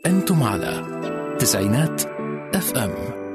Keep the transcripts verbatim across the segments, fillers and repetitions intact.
أنتم على تسعينات اف ام.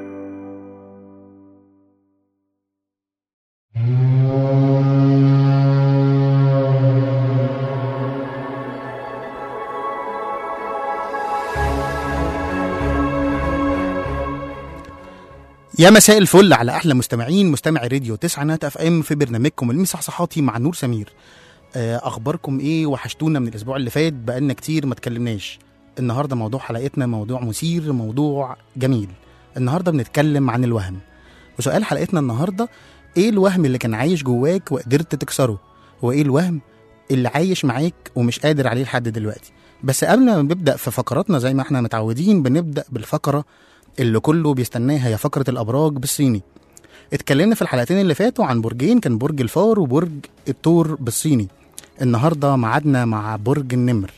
يا مساء الفل على احلى مستمعين مستمعي راديو تسعينات اف ام في برنامجكم المصحصحاتي مع نور سمير. اخباركم ايه؟ وحشتونا من الاسبوع اللي فات، بقالنا كتير ما اتكلمناش. النهارده موضوع حلقتنا موضوع مثير، موضوع جميل. النهارده بنتكلم عن الوهم، وسؤال حلقتنا النهارده: ايه الوهم اللي كان عايش جواك وقدرت تكسره؟ وايه الوهم اللي عايش معاك ومش قادر عليه لحد دلوقتي؟ بس قبل ما نبدا في فقراتنا زي ما احنا متعودين، بنبدا بالفقره اللي كله بيستناها، هي فقره الابراج بالصيني. اتكلمنا في الحلقتين اللي فاتوا عن برجين، كان برج الفار وبرج الثور بالصيني. النهارده معادنا مع برج النمر.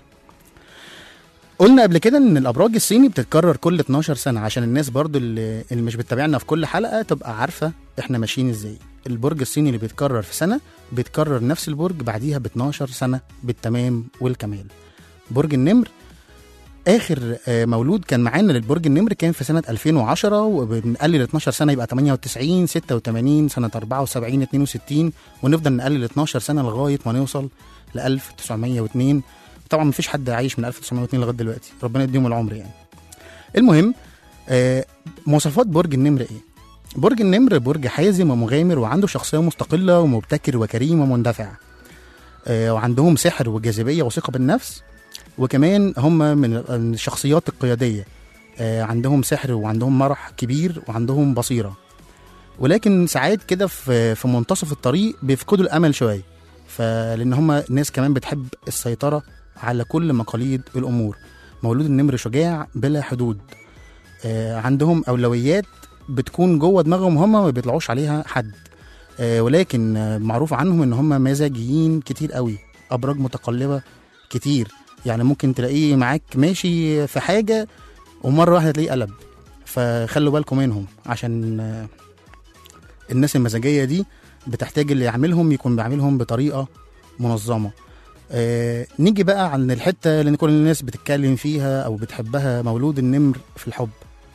قلنا قبل كده ان الابراج الصيني بتتكرر كل اتناشر سنه، عشان الناس برضو اللي, اللي مش بتتابعنا في كل حلقه تبقى عارفه احنا ماشيين ازاي. البرج الصيني اللي بيتكرر في سنه بيتكرر نفس البرج بعديها ب اتناشر سنه بالتمام والكمال. برج النمر اخر مولود كان معانا للبرج النمر كان في سنه ألفين وعشرة، وبنقلل اتناشر سنه يبقى تمانية وتسعين، ستة وتمانين، سنه أربعة وسبعين، اتنين وستين، ونفضل نقلل اتناشر سنه لغايه ما نوصل ل ألف وتسعمية واتنين. طبعا مفيش حد عايش من ألف وتسعمية واتنين لغايه دلوقتي، ربنا يديهم العمر يعني. المهم، آه مواصفات برج النمر ايه؟ برج النمر برج حازم ومغامر، وعنده شخصيه مستقله ومبتكر وكريم ومندفع. آه وعندهم سحر وجاذبيه وثقه بالنفس، وكمان هم من الشخصيات القياديه. آه عندهم سحر وعندهم مرح كبير وعندهم بصيره، ولكن ساعات كده في في منتصف الطريق بيفقدوا الامل شويه، فلان هم ناس كمان بتحب السيطره على كل مقاليد الامور. مولود النمر شجاع بلا حدود. آه عندهم اولويات بتكون جوه دماغهم، هم ما بيطلعوش عليها حد. آه ولكن آه معروف عنهم ان هم مزاجيين كتير قوي، ابراج متقلبه كتير. يعني ممكن تلاقيه معاك ماشي في حاجه ومره واحده تلاقيه قلب، فخلوا بالكم منهم، عشان آه الناس المزاجيه دي بتحتاج اللي يعملهم يكون بيعملهم بطريقه منظمه. آه نيجي بقى عن الحته اللي كل الناس بتتكلم فيها او بتحبها، مولود النمر في الحب.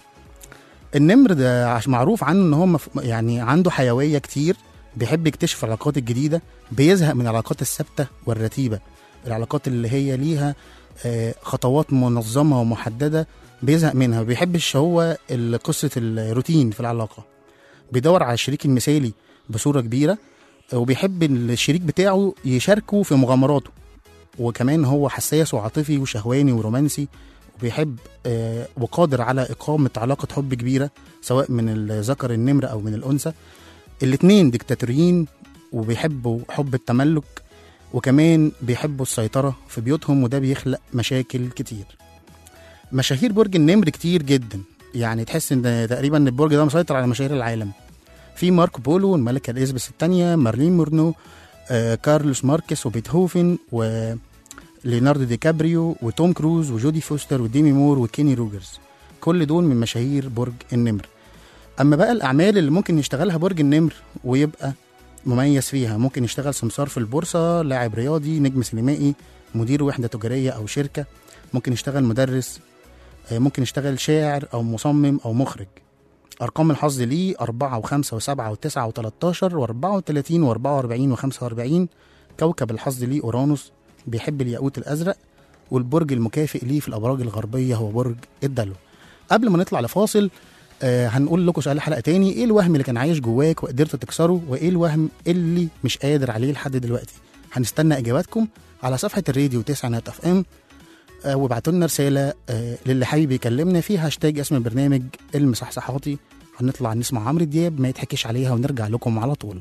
النمر ده عشان معروف عنه ان هو يعني عنده حيويه كتير، بيحب يكتشف العلاقات الجديده، بيزهق من العلاقات الثابته والرتيبه. العلاقات اللي هي ليها آه خطوات منظمه ومحدده بيزهق منها، ما بيحبش هو قصه الروتين في العلاقه. بيدور على الشريك المثالي بصوره كبيره، وبيحب الشريك بتاعه يشاركه في مغامراته. وكمان هو حساس وعاطفي وشهواني ورومانسي، وبيحب آه وقادر على إقامة علاقة حب كبيرة سواء من الذكر النمر أو من الأنثى. الاتنين ديكتاتوريين وبيحبوا حب التملك، وكمان بيحبوا السيطرة في بيوتهم، وده بيخلق مشاكل كتير. مشاهير برج النمر كتير جدا، يعني تحس ان تقريبا البرج ده مسيطر على مشاهير العالم. في ماركو بولو، الملكة إليزابيث الثانية، مارلين مورنو، آه، كارلوس ماركس، وبيتهوفن، وليوناردو دي كابريو، وتوم كروز، وجودي فوستر، وديمي مور، وكيني روجرز. كل دول من مشاهير برج النمر. أما بقى الأعمال اللي ممكن يشتغلها برج النمر ويبقى مميز فيها: ممكن يشتغل سمسار في البورصة، لاعب رياضي، نجم سينمائي، مدير وحدة تجارية أو شركة، ممكن يشتغل مدرس، آه، ممكن يشتغل شاعر أو مصمم أو مخرج. أرقام الحظ ليه أربعة وخمسة وسبعة وتسعة وتلاتاشر وأربعة وتلاتين وأربعة وأربعين وخمسة وأربعين. كوكب الحظ ليه أورانوس، بيحب الياقوت الأزرق. والبرج المكافئ ليه في الأبراج الغربية هو برج الدلو. قبل ما نطلع لفاصل، آه هنقول لكم سؤال حلقة تاني: إيه الوهم اللي كان عايش جواك وقدرت تكسره؟ وإيه الوهم اللي مش قادر عليه لحد دلوقتي؟ هنستنى إجاباتكم على صفحة الراديو تسعينات اف ام، آه وابعتوا لنا رسالة آه للي حابب يكلمنا فيها هاشتاج اسم البرنامج المصحصحاتي. هنطلع نسمع عمرو دياب ما يتحكيش عليها، ونرجع لكم على طول.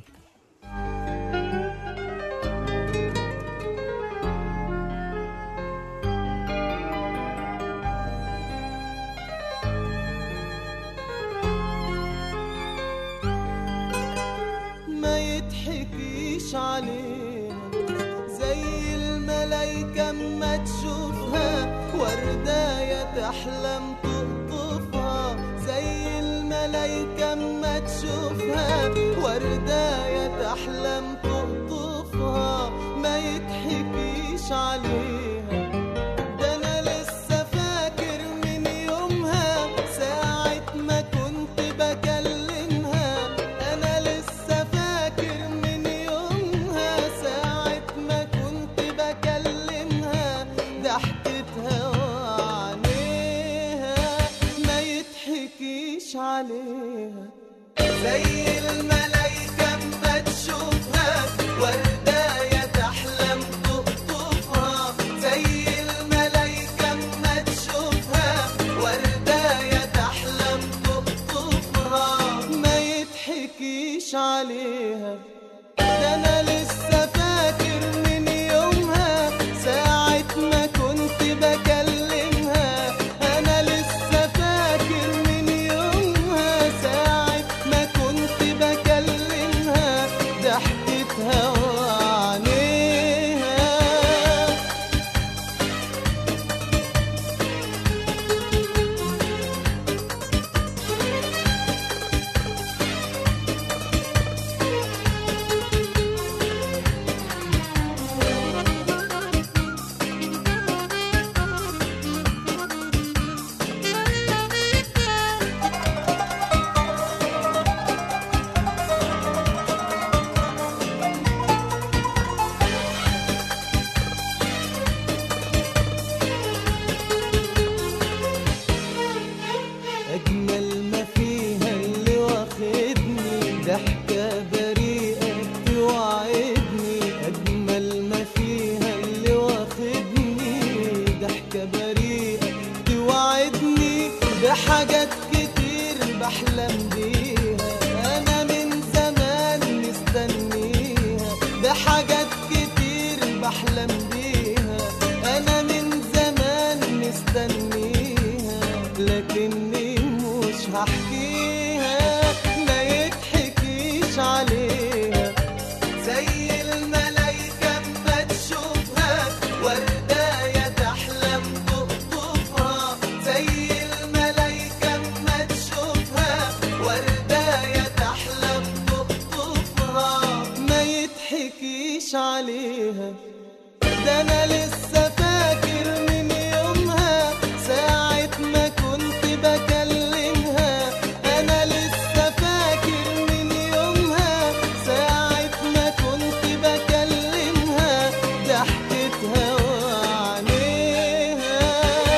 ما يتحكيش عليها زي الملايكة ما تشوفها، ورداية تحلم تقطفها زي الملايكة ما تشوفها، ورداية تحلم تقطفها. ما يتحكيش عليها، ده أنا لسه فاكر من تحكيش عليها زي الملايكة اما تشوفها ورداية تحلم تقطفها زي الملايكة اما تشوفها ورداية تحلم تقطفها ما يتحكيش عليها ده أنا لسه فاكر من يومها ساعة ما كنت بكلمها أنا لسه فاكر من يومها ساعة ما كنت بكلمها ضحكتها وعينيها أجمل ما فيها اللي واخدني ضحكة بريئة توعدني أجمل ما فيها اللي واخدني ضحكة بريئة توعدني بحاجات كتير بحلم بيها أنا من زمان مستنيها بحاجات كتير بحلم بيها أنا من زمان مستنيها لكني مش هحكيها ما يتحكيش عليها زي الملايكة اما تشوفها ورداية تحلم تقطفها زي الملايكة اما تشوفها ورداية تحلم تقطفها ما يتحكيش عليها ده أنا لسه فاكر من يومها ساعة ما كنت بكلمها أنا لسه فاكر من يومها ساعة ما كنت بكلمها ضحكتها وعينيها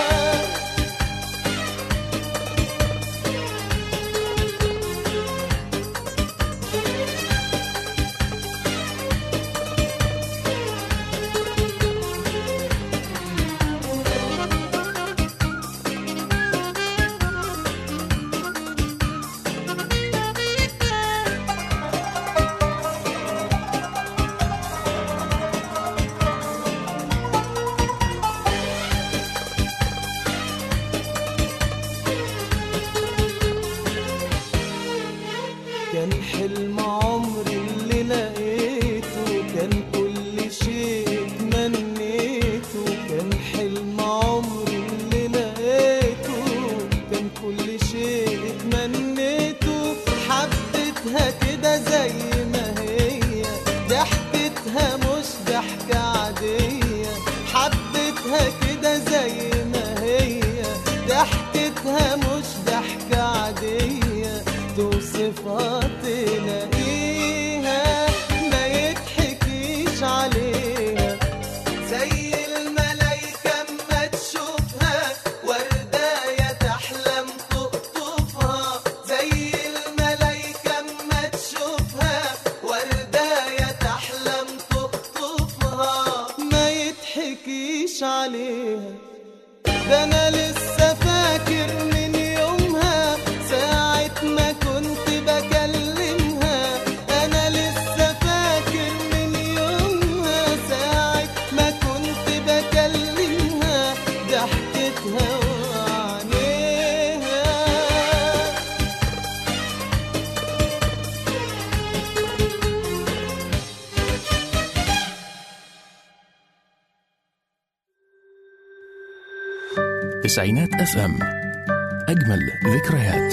كان حلم عمري اللي لقيته كان كل شيء اتمنيته كان حلم عمري اللي لقيته كان كل شيء اتمنيته حبيتها كده زي ما هي ضحكتها مش ضحكة عادية حبيتها كده زي ما هي ضحكتها مش ضحكة عادية توصفها تلاقيها ما يتحكيش عليها زي الملايكة اما تشوفها ورداية تحلم تقطفها زي الملايكة اما تشوفها ورداية تحلم تقطفها ما يتحكيش عليها ده أنا لسه فاكر من يومها ساعة ما كنت بكلمها أنا لسه فاكر من يومها ساعة ما كنت بكلمها ضحكتها وعينيها تسعينات اف ام اجمل ذكريات.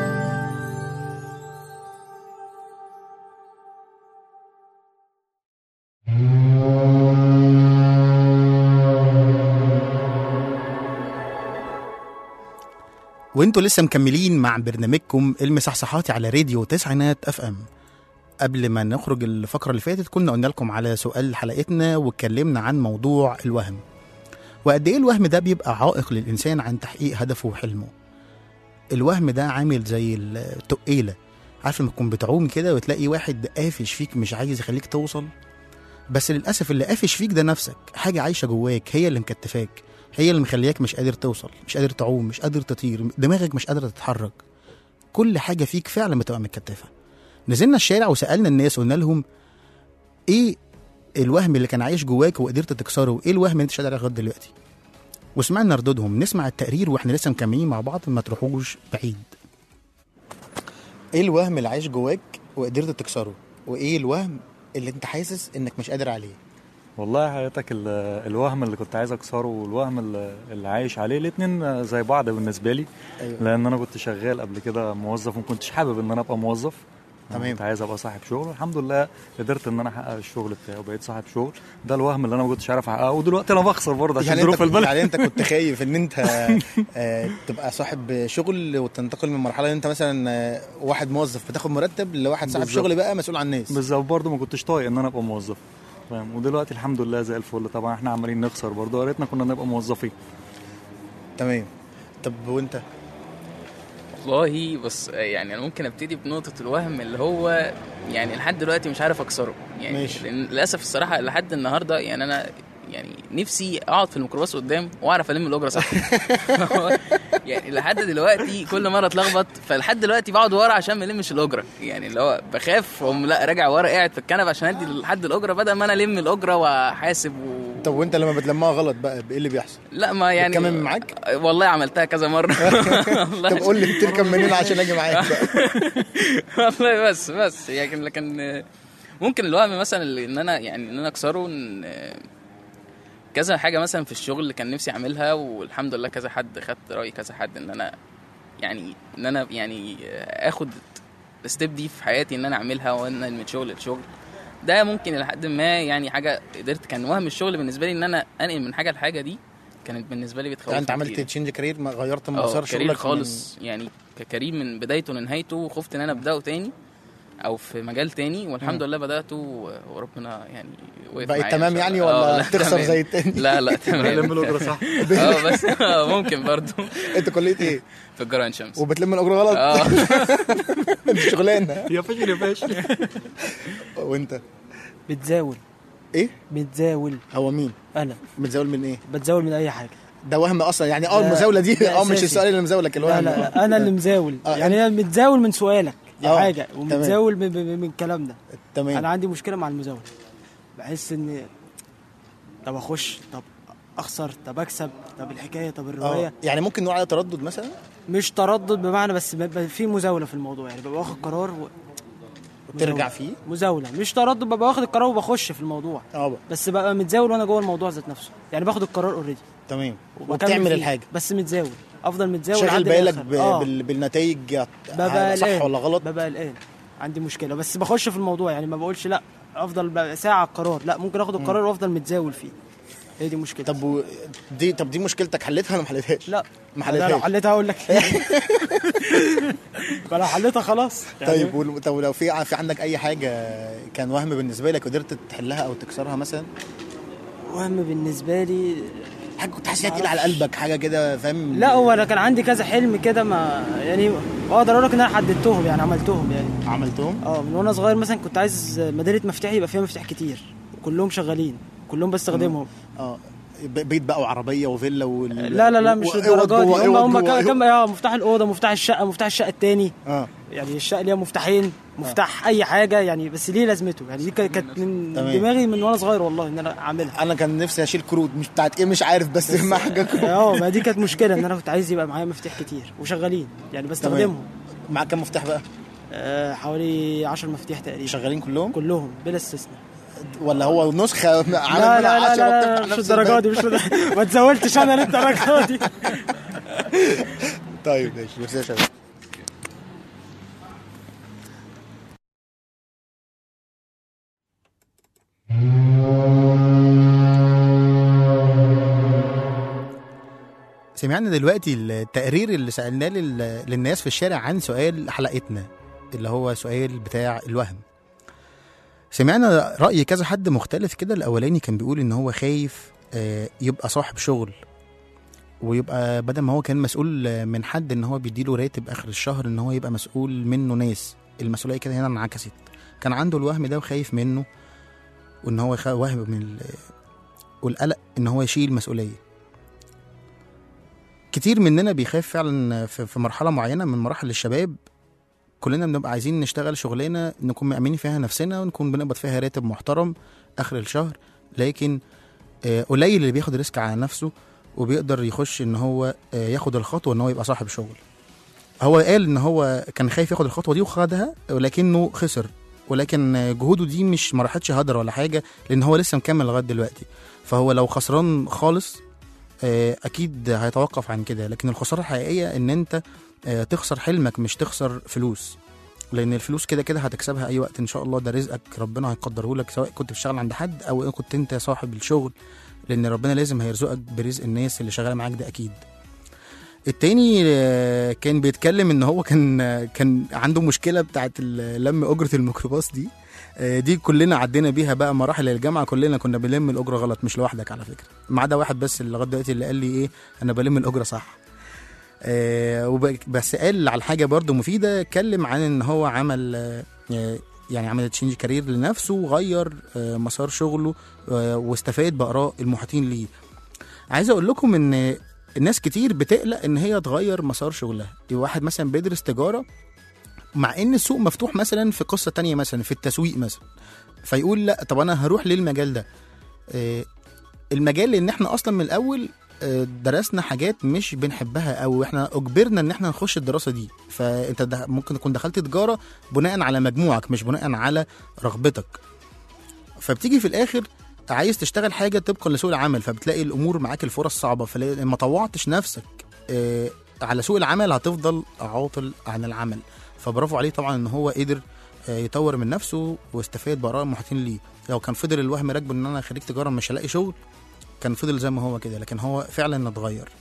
وانتوا لسه مكملين مع برنامجكم المصحصحاتي على راديو تسعينات اف ام. قبل ما نخرج الفقرة اللي فاتت كنا قلنا لكم على سؤال حلقتنا واتكلمنا عن موضوع الوهم، وقد ايه الوهم ده بيبقى عائق للإنسان عن تحقيق هدفه وحلمه. الوهم ده عامل زي التقيله، عارف لما تكون بتعوم كده وتلاقي واحد قافش فيك مش عايز يخليك توصل، بس للاسف اللي قافش فيك ده نفسك، حاجه عايشه جواك هي اللي مكتفاك، هي اللي مخلياك مش قادر توصل، مش قادر تعوم، مش قادر تطير، دماغك مش قادره تتحرك، كل حاجه فيك فعلا بتبقى متكتفه. نزلنا الشارع وسالنا الناس، قلنا لهم ايه الوهم اللي كان عايش جواك وقدرت تكسره، وايه الوهم اللي انت مش قادر لغايه دلوقتي، وسمعنا ردودهم. نسمع التقرير واحنا لسه مكملين مع بعض، ما تروحوش بعيد. ايه الوهم اللي عايش جواك وقدرت تكسره، وايه الوهم اللي انت حاسس انك مش قادر عليه؟ والله حياتك ال- الوهم اللي كنت عايز اكسره والوهم اللي اللي عايش عليه الاتنين زي بعض بالنسبه لي. أيوة. لان انا كنت شغال قبل كده موظف وما كنتش حابب ان انا ابقى موظف. تمام. كنت عايز ابقى صاحب شغل، والحمد لله قدرت ان انا احقق الشغل بتاعي وبقيت صاحب شغل. ده الوهم اللي انا ما كنتش عارف احققه، ودلوقتي انا بخسر برضه عشان يعني ظروف انت البلد. يعني انت كنت خايف ان انت آه تبقى صاحب شغل وتنتقل من مرحله ان انت مثلا آه واحد موظف بتاخد مرتب لواحد صاحب بالظبط. شغل بقى مسؤول عن الناس. بالظبط، برضه ما كنتش طايق ان انا ابقى موظف، فاهم. ودلوقتي الحمد لله زي الفل. طبعا احنا عمالين نخسر برضه، يا ريتنا كنا نبقى موظفين. تمام. طب وانت؟ والله بص، يعني انا ممكن ابتدي بنقطه الوهم اللي هو يعني لحد دلوقتي مش عارف اكسره، يعني ماشي. لأن للاسف الصراحه لحد النهارده يعني انا يعني نفسي اقعد في الميكروباص قدام واعرف الم الاجره صح. يعني لحد دلوقتي كل مره اتلخبط، فلحد دلوقتي بقعد ورا عشان ما المش الاجره، يعني اللي هو بخاف هم لا راجع ورا قاعد في الكنبه عشان ادي لحد الاجره بدل ما انا الم الاجره واحاسب و... طب وانت لما بتلمها غلط بقى ايه اللي بيحصل؟ لا ما يعني بتكمل معاك؟ والله عملتها كذا مره. والله طب قول لي بتركب منين عشان اجي معاك بقى. والله بس بس يعني لكن ممكن الوهم مثلا اللي ان انا يعني ان انا اكسره ان كذا حاجه مثلا في الشغل اللي كان نفسي اعملها، والحمد لله كذا حد خد راي كذا حد ان انا يعني ان انا يعني اخد الستيب دي في حياتي ان انا اعملها وان من شغل لشغل. ده ممكن لحد ما يعني حاجه قدرت، كان وهم الشغل بالنسبه لي ان انا انقل من حاجه لحاجه دي كانت بالنسبه لي بتخوف. يعني انت عملت تشينج كارير، ما غيرت مسار كارير شغلك خالص من... يعني ككارير من بدايته لنهايته، وخفت ان انا ابداه تاني او في مجال تاني، والحمد لله بداته وربنا يعني وقف معايا. بقيت تمام يعني ولا تخسر زي التاني؟ لا لا تمام. لم الاجره صح. اه بس ممكن برضو. انت كليه ايه؟ في الجراحة عين شمس. وبتلم الاجره غلط؟ اه دي شغلانه. يا فاشل يا فاشل. وانت؟ بتزاول. ايه بتزاول. هو مين؟ انا بتزاول من ايه؟ بتزاول من اي حاجه. ده وهم اصلا يعني. اه المزاوله دي اه مش السؤال اللي مزاولك الوهم. لا لا, لا انا اللي مزاول. آه. يعني انا متزاول من سؤالك دي آه. حاجه، ومتزاول من, من, من الكلام ده. تمام. انا عندي مشكله مع المزاوله، بحس ان طب اخش، طب اخسر، طب اكسب، طب الحكايه، طب الروايه. آه. يعني ممكن نقول على تردد مثلا؟ مش تردد بمعنى، بس بيبقى في مزاوله في الموضوع، يعني ببقى واخد قرار و... وترجع فيه. مزاوله مش تردد، ببقى واخد القرار وبخش في الموضوع. اه بس ببقى متزاول وانا جوه الموضوع ذات نفسه، يعني باخد القرار اوريدي. تمام. وبكمل وبتعمل فيه، الحاجه بس متزاول، افضل متزاول شغل لحد بالك الآخر. ب... آه. بال... بالنتائج ببقى صح قلقان. ولا غلط؟ ببقى قلقان، عندي مشكله، بس بخش في الموضوع، يعني ما بقولش لا افضل بقى ساعه على القرار، لا ممكن اخد القرار وافضل متزاول فيه. هي دي مشكلة. طب و... دي طب دي مشكلتك حلتها ولا ما حلتهاش؟ لا ما أنا لو حلتهاش. حلتها اقول لك. فلو حلتها خلاص يعني. طيب ول- طب لو في في عندك اي حاجه كان وهم بالنسبه لك قدرت تحلها او تكسرها مثلا؟ وهم بالنسبه لي حاجه كنت حاسس تقيل على قلبك، حاجه كده فاهم؟ لا، هو انا كان عندي كذا حلم كده، ما يعني اقدر اقول لك ان انا حددتهم، يعني عملتهم يعني عملتهم. اه من وانا صغير مثلا كنت عايز مدينه مفتاحي يبقى فيها مفتاح كتير وكلهم شغالين كلهم بستخدمهم. اه بيت بقى وعربيه وفيلا وال... لا لا لا مش الدرجات دي، هم هم جوه- كم اه مفتاح الاوضه، مفتاح الشقه، مفتاح الشقه الثاني. اه يعني الشقه ليها مفتاحين، مفتاح اي حاجه يعني، بس ليه لازمته يعني. دي كانت من تمام. دماغي من وانا صغير والله ان انا اعملها. انا كان نفسي اشيل كروت مش بتاعت ايه مش عارف، بس ما حاجه كروت. اه ما دي كانت مشكله ان انا كنت عايز يبقى معايا مفتاح كتير وشغالين يعني بستخدمهم. معاك كام مفتاح بقى؟ آه حوالي عشر مفاتيح تقريبا. شغالين كلهم كلهم بلا استثناء. ولا هو نسخه عامل لا منها لا لا, عشرة لا, وبتفتح لا مش نفس الدرجه الباب؟ دي، مش الدرجة- ما تزولتش انا للدرجه دي. طيب ماشي، ميرسي يا شباب. سمعنا دلوقتي التقرير اللي سألناه لل- للناس في الشارع عن سؤال حلقتنا اللي هو سؤال بتاع الوهم. سمعنا رأي كذا حد مختلف كده. الأولاني كان بيقول إن هو خايف آه، يبقى صاحب شغل ويبقى بدل ما هو كان مسؤول من حد ان هو بيديله راتب اخر الشهر، ان هو يبقى مسؤول منه ناس. المسؤوليه كده هنا انعكست، كان عنده الوهم ده وخايف منه، وان هو وهم من ال... والقلق ان هو يشيل مسؤوليه. كتير مننا بيخاف فعلا في مرحله معينه من مراحل الشباب. كلنا بنبقى عايزين نشتغل شغلانه نكون مأمنين فيها نفسنا ونكون بنقبض فيها راتب محترم اخر الشهر، لكن قليل اللي بياخد ريسك على نفسه وبيقدر يخش ان هو ياخد الخطوه ان هو يبقى صاحب شغل. هو قال ان هو كان خايف ياخد الخطوه دي وخدها، ولكنه خسر، ولكن جهوده دي مش ما راحتش هدر ولا حاجه، لان هو لسه مكمل لغايه دلوقتي. فهو لو خسران خالص اكيد هيتوقف عن كده، لكن الخساره الحقيقيه ان انت تخسر حلمك مش تخسر فلوس، لان الفلوس كده كده هتكسبها اي وقت ان شاء الله، ده رزقك ربنا هيقدره لك، سواء كنت بتشتغل عند حد او كنت انت صاحب الشغل، لان ربنا لازم هيرزقك برزق الناس اللي شغاله معاك ده اكيد. التاني كان بيتكلم ان هو كان كان عنده مشكله بتاعت لم اجره الميكروباص دي دي كلنا عدينا بيها بقى مراحل الجامعه، كلنا كنا بنلم الاجره غلط، مش لوحدك على فكره، ما عدا واحد بس اللي لغايه دلوقتي اللي قال لي ايه انا بلم الاجره صح. آه بس قال على حاجه برضو مفيده، اتكلم عن ان هو عمل آه يعني عمل تشينج كارير لنفسه وغير آه مسار شغله آه واستفاد باراء المحيطين ليه. عايز اقول لكم ان الناس كتير بتقلق ان هي تغير مسار شغلها. واحد مثلا بيدرس تجاره مع ان السوق مفتوح مثلا في قصه تانية مثلا في التسويق مثلا، فيقول لا طب انا هروح للمجال ده. آه المجال لان احنا اصلا من الاول درسنا حاجات مش بنحبها او احنا اجبرنا ان احنا نخش الدراسه دي، فانت ممكن تكون دخلت تجاره بناء على مجموعك مش بناء على رغبتك، فبتيجي في الاخر عايز تشتغل حاجه طبقا لسوق العمل، فبتلاقي الامور معاك الفرص صعبه، فلما طوعتش نفسك على سوق العمل هتفضل عاطل عن العمل. فبرافو عليه طبعا ان هو قدر يطور من نفسه واستفاد باراء المحيطين ليه. لو كان فضل الوهم راكبه ان انا خريج تجاره مش هلاقي شغل، كان فضل زي ما هو كده، لكن هو فعلا اتغير.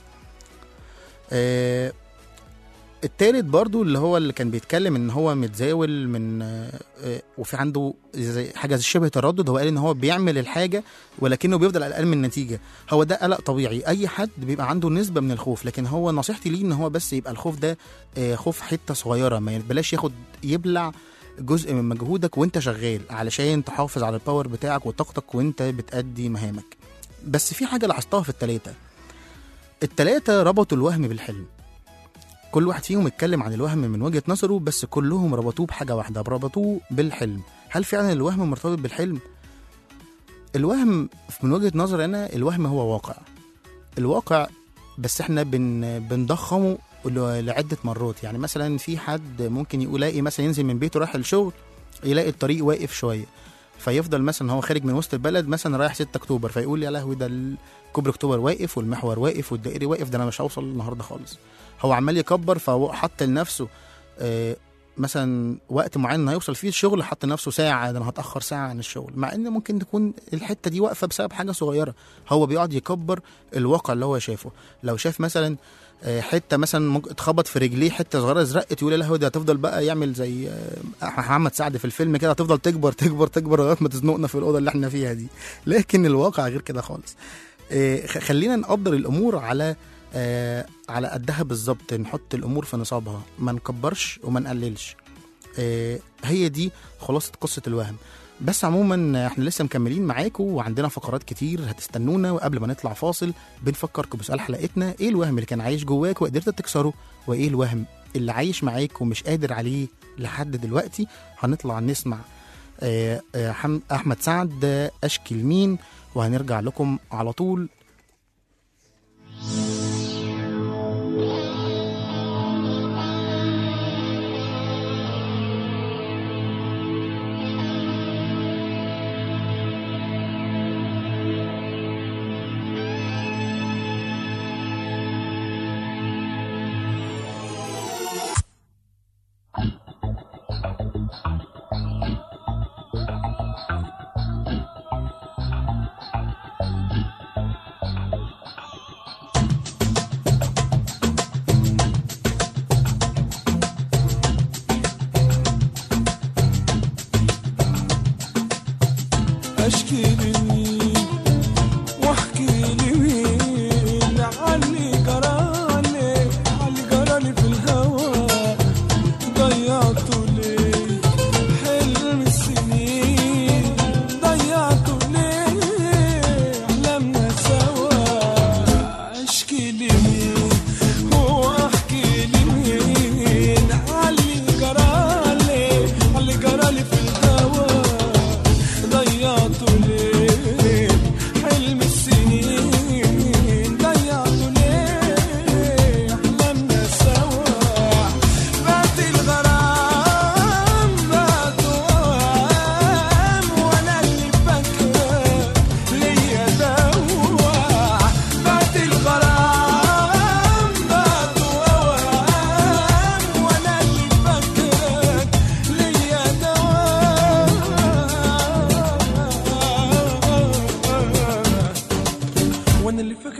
آه التالت برضو اللي هو اللي كان بيتكلم ان هو متزاول من آه وفي عنده زي حاجه زي شبه تردد. هو قال ان هو بيعمل الحاجه ولكنه بيفضل قلقان من النتيجه. هو ده قلق طبيعي، اي حد بيبقى عنده نسبه من الخوف، لكن هو نصيحتي ليه ان هو بس يبقى الخوف ده آه خوف حته صغيره، ما بلاش ياخد يبلع جزء من مجهودك وانت شغال، علشان تحافظ على الباور بتاعك وطاقتك وانت بتأدي مهامك. بس في حاجه لاحظتها في التلاته التلاته ربطوا الوهم بالحلم. كل واحد فيهم اتكلم عن الوهم من وجهه نظره، بس كلهم ربطوه بحاجه واحده، ربطوه بالحلم. هل فعلا الوهم مرتبط بالحلم؟ الوهم من وجهه نظري انا الوهم هو واقع، الواقع بس احنا بن بنضخمه لعده مرات. يعني مثلا في حد ممكن يلاقي مثلا ينزل من بيته رايح الشغل يلاقي الطريق واقف شويه، فيفضل مثلا هو خارج من وسط البلد مثلا رايح ستة اكتوبر، فيقول يا لهوي ده كوبري اكتوبر واقف والمحور واقف والدائري واقف، ده انا مش هوصل النهارده خالص. هو عمال يكبر، فهو حط لنفسه آه مثلا وقت معين هيوصل فيه الشغل، حط لنفسه ساعه، ده انا هتاخر ساعه عن الشغل، مع ان ممكن تكون الحته دي واقفه بسبب حاجه صغيره. هو بيقعد يكبر الواقع اللي هو شايفه. لو شاف مثلا حته مثلا ممكن اتخبط في رجليه حته صغيره ازرقت، يقول له هو ده هتفضل بقى يعمل زي محمد سعد في الفيلم كده، هتفضل تكبر تكبر تكبر لغايه ما تزنقنا في الاوضه اللي احنا فيها دي. لكن الواقع غير كده خالص. خلينا نقدر الامور على على قدها بالظبط، نحط الامور في نصابها، ما نكبرش وما نقللش. هي دي خلاصه قصه الوهم. بس عموما احنا لسه مكملين معاكم وعندنا فقرات كتير هتستنونا، وقبل ما نطلع فاصل بنفكركم بسؤال حلقتنا: ايه الوهم اللي كان عايش جواك وقدرت تكسره؟ وايه الوهم اللي عايش معاك ومش قادر عليه لحد دلوقتي؟ هنطلع نسمع اه اه احمد سعد اشكي لمين، وهنرجع لكم على طول.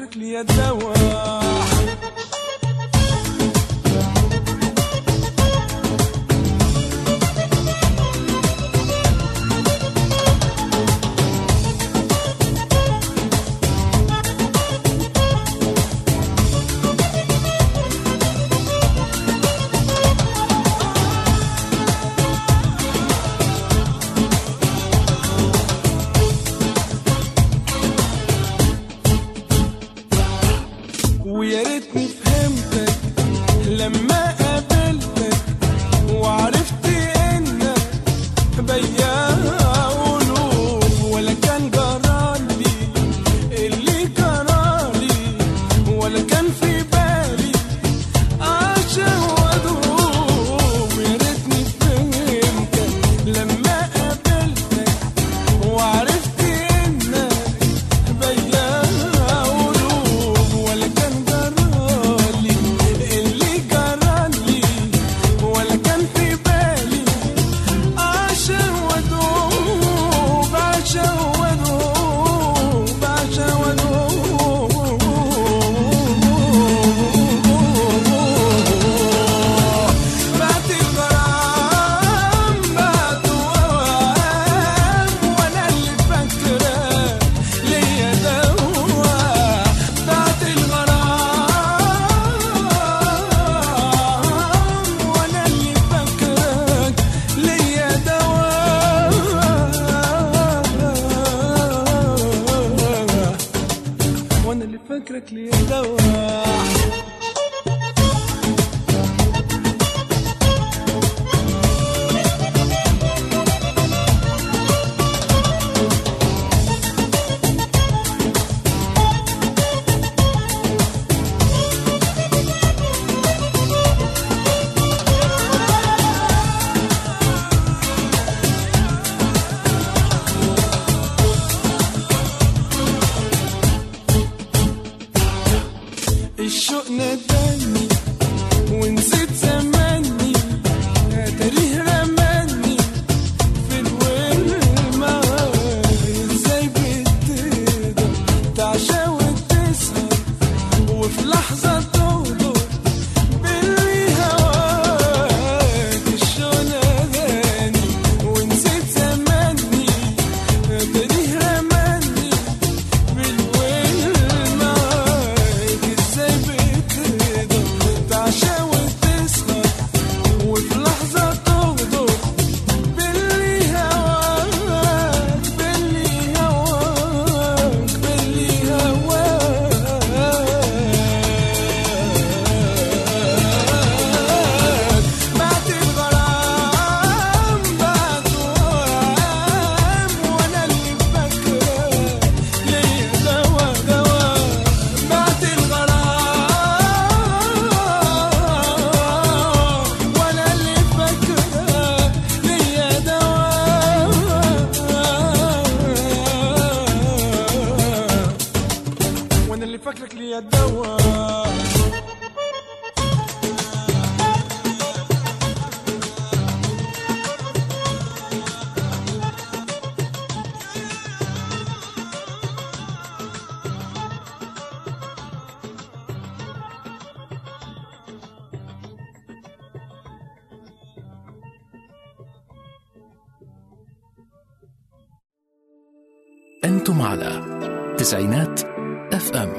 فاكرك ليا الدواء. ويا ريتني فهمتك لما قابلتك وعرفت انك بياع قلوب، ولا كان جرالي اللي جرالي، ولا كان في بالي عشان وادوب. يا ريتني فهمتك لما قابلتك وعرفت انك بياع قلوب، ولا كان جرالي اللي جرالي، ولا كان في بالي عشان وادوب عشان وادوب عشان وادوب. بعت الغرام بعت وهام، وانا اللي فاكرك ليا دواء. بعت الغرام وانا اللي فاكرك ليا دواء، وانا اللي فاكرك ليا دواء. الشوق نداني ونسيت زماني، تاريخ رماني في الولمة. ازاي بتقدر تعشى وتسهر وفي لحظة تغدر باللي هواك. الشوق نداني ونسيت زماني، تاريخ رماني في الولمة. ازاي بتقدر تعشى وتسهر وفي لحظة تغدر باللي هواك باللي هواك باللي هواك. بعت الغرام بعت وهام، وانا اللي فاكرك ليا دوا دوا. بعت الغرام وانا اللي فاكرك ليا دوا، وانا اللي فاكرك ليا الدوا. أنتم على تسعينات اف ام.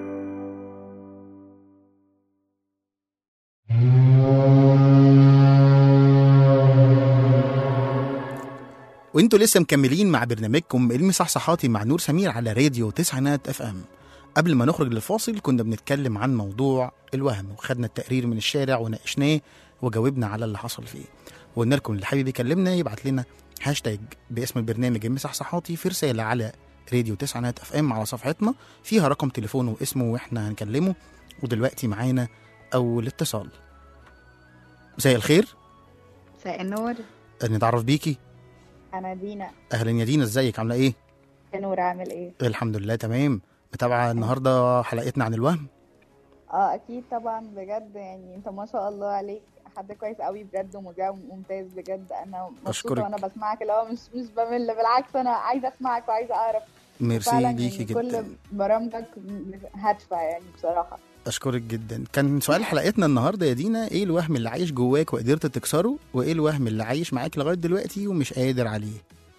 وانتوا لسه مكملين مع برنامجكم المصحصحاتي مع نور سمير على راديو تسعينات اف ام. قبل ما نخرج للفاصل كنا بنتكلم عن موضوع الوهم، وخدنا التقرير من الشارع وناقشناه وجاوبنا على اللي حصل فيه. وقلنا لكم اللي حابب يكلمنا يبعت لنا هاشتاج باسم البرنامج المصحصحاتي في رساله على راديو تسعينات اف ام على صفحتنا، فيها رقم تليفونه واسمه واحنا هنكلمه. ودلوقتي معانا اول اتصال. مساء الخير. مساء النور. نتعرف بيكي. انا دينا. اهلا يا دينا، ازيك؟ عامله ايه؟ يا نور، عامل ايه؟ الحمد لله تمام. متابعه النهارده حلقتنا عن الوهم؟ اه اكيد طبعا، بجد يعني انت ما شاء الله عليك حد كويس قوي بجد ومذيع ممتاز بجد. انا مبسوطه وانا بسمعك، اللي هو مش مش بمل، بالعكس انا عايزه اسمعك وعايزه اعرف ميرسي فعلا ليكي يعني كل جدا. برامجك هادفة يعني بصراحة. اشكرك جدا. كان سؤال حلقتنا النهارده يا دينا، ايه الوهم اللي عايش جواك وقدرت تكسره، وايه الوهم اللي عايش معاك لغايه دلوقتي ومش قادر عليه؟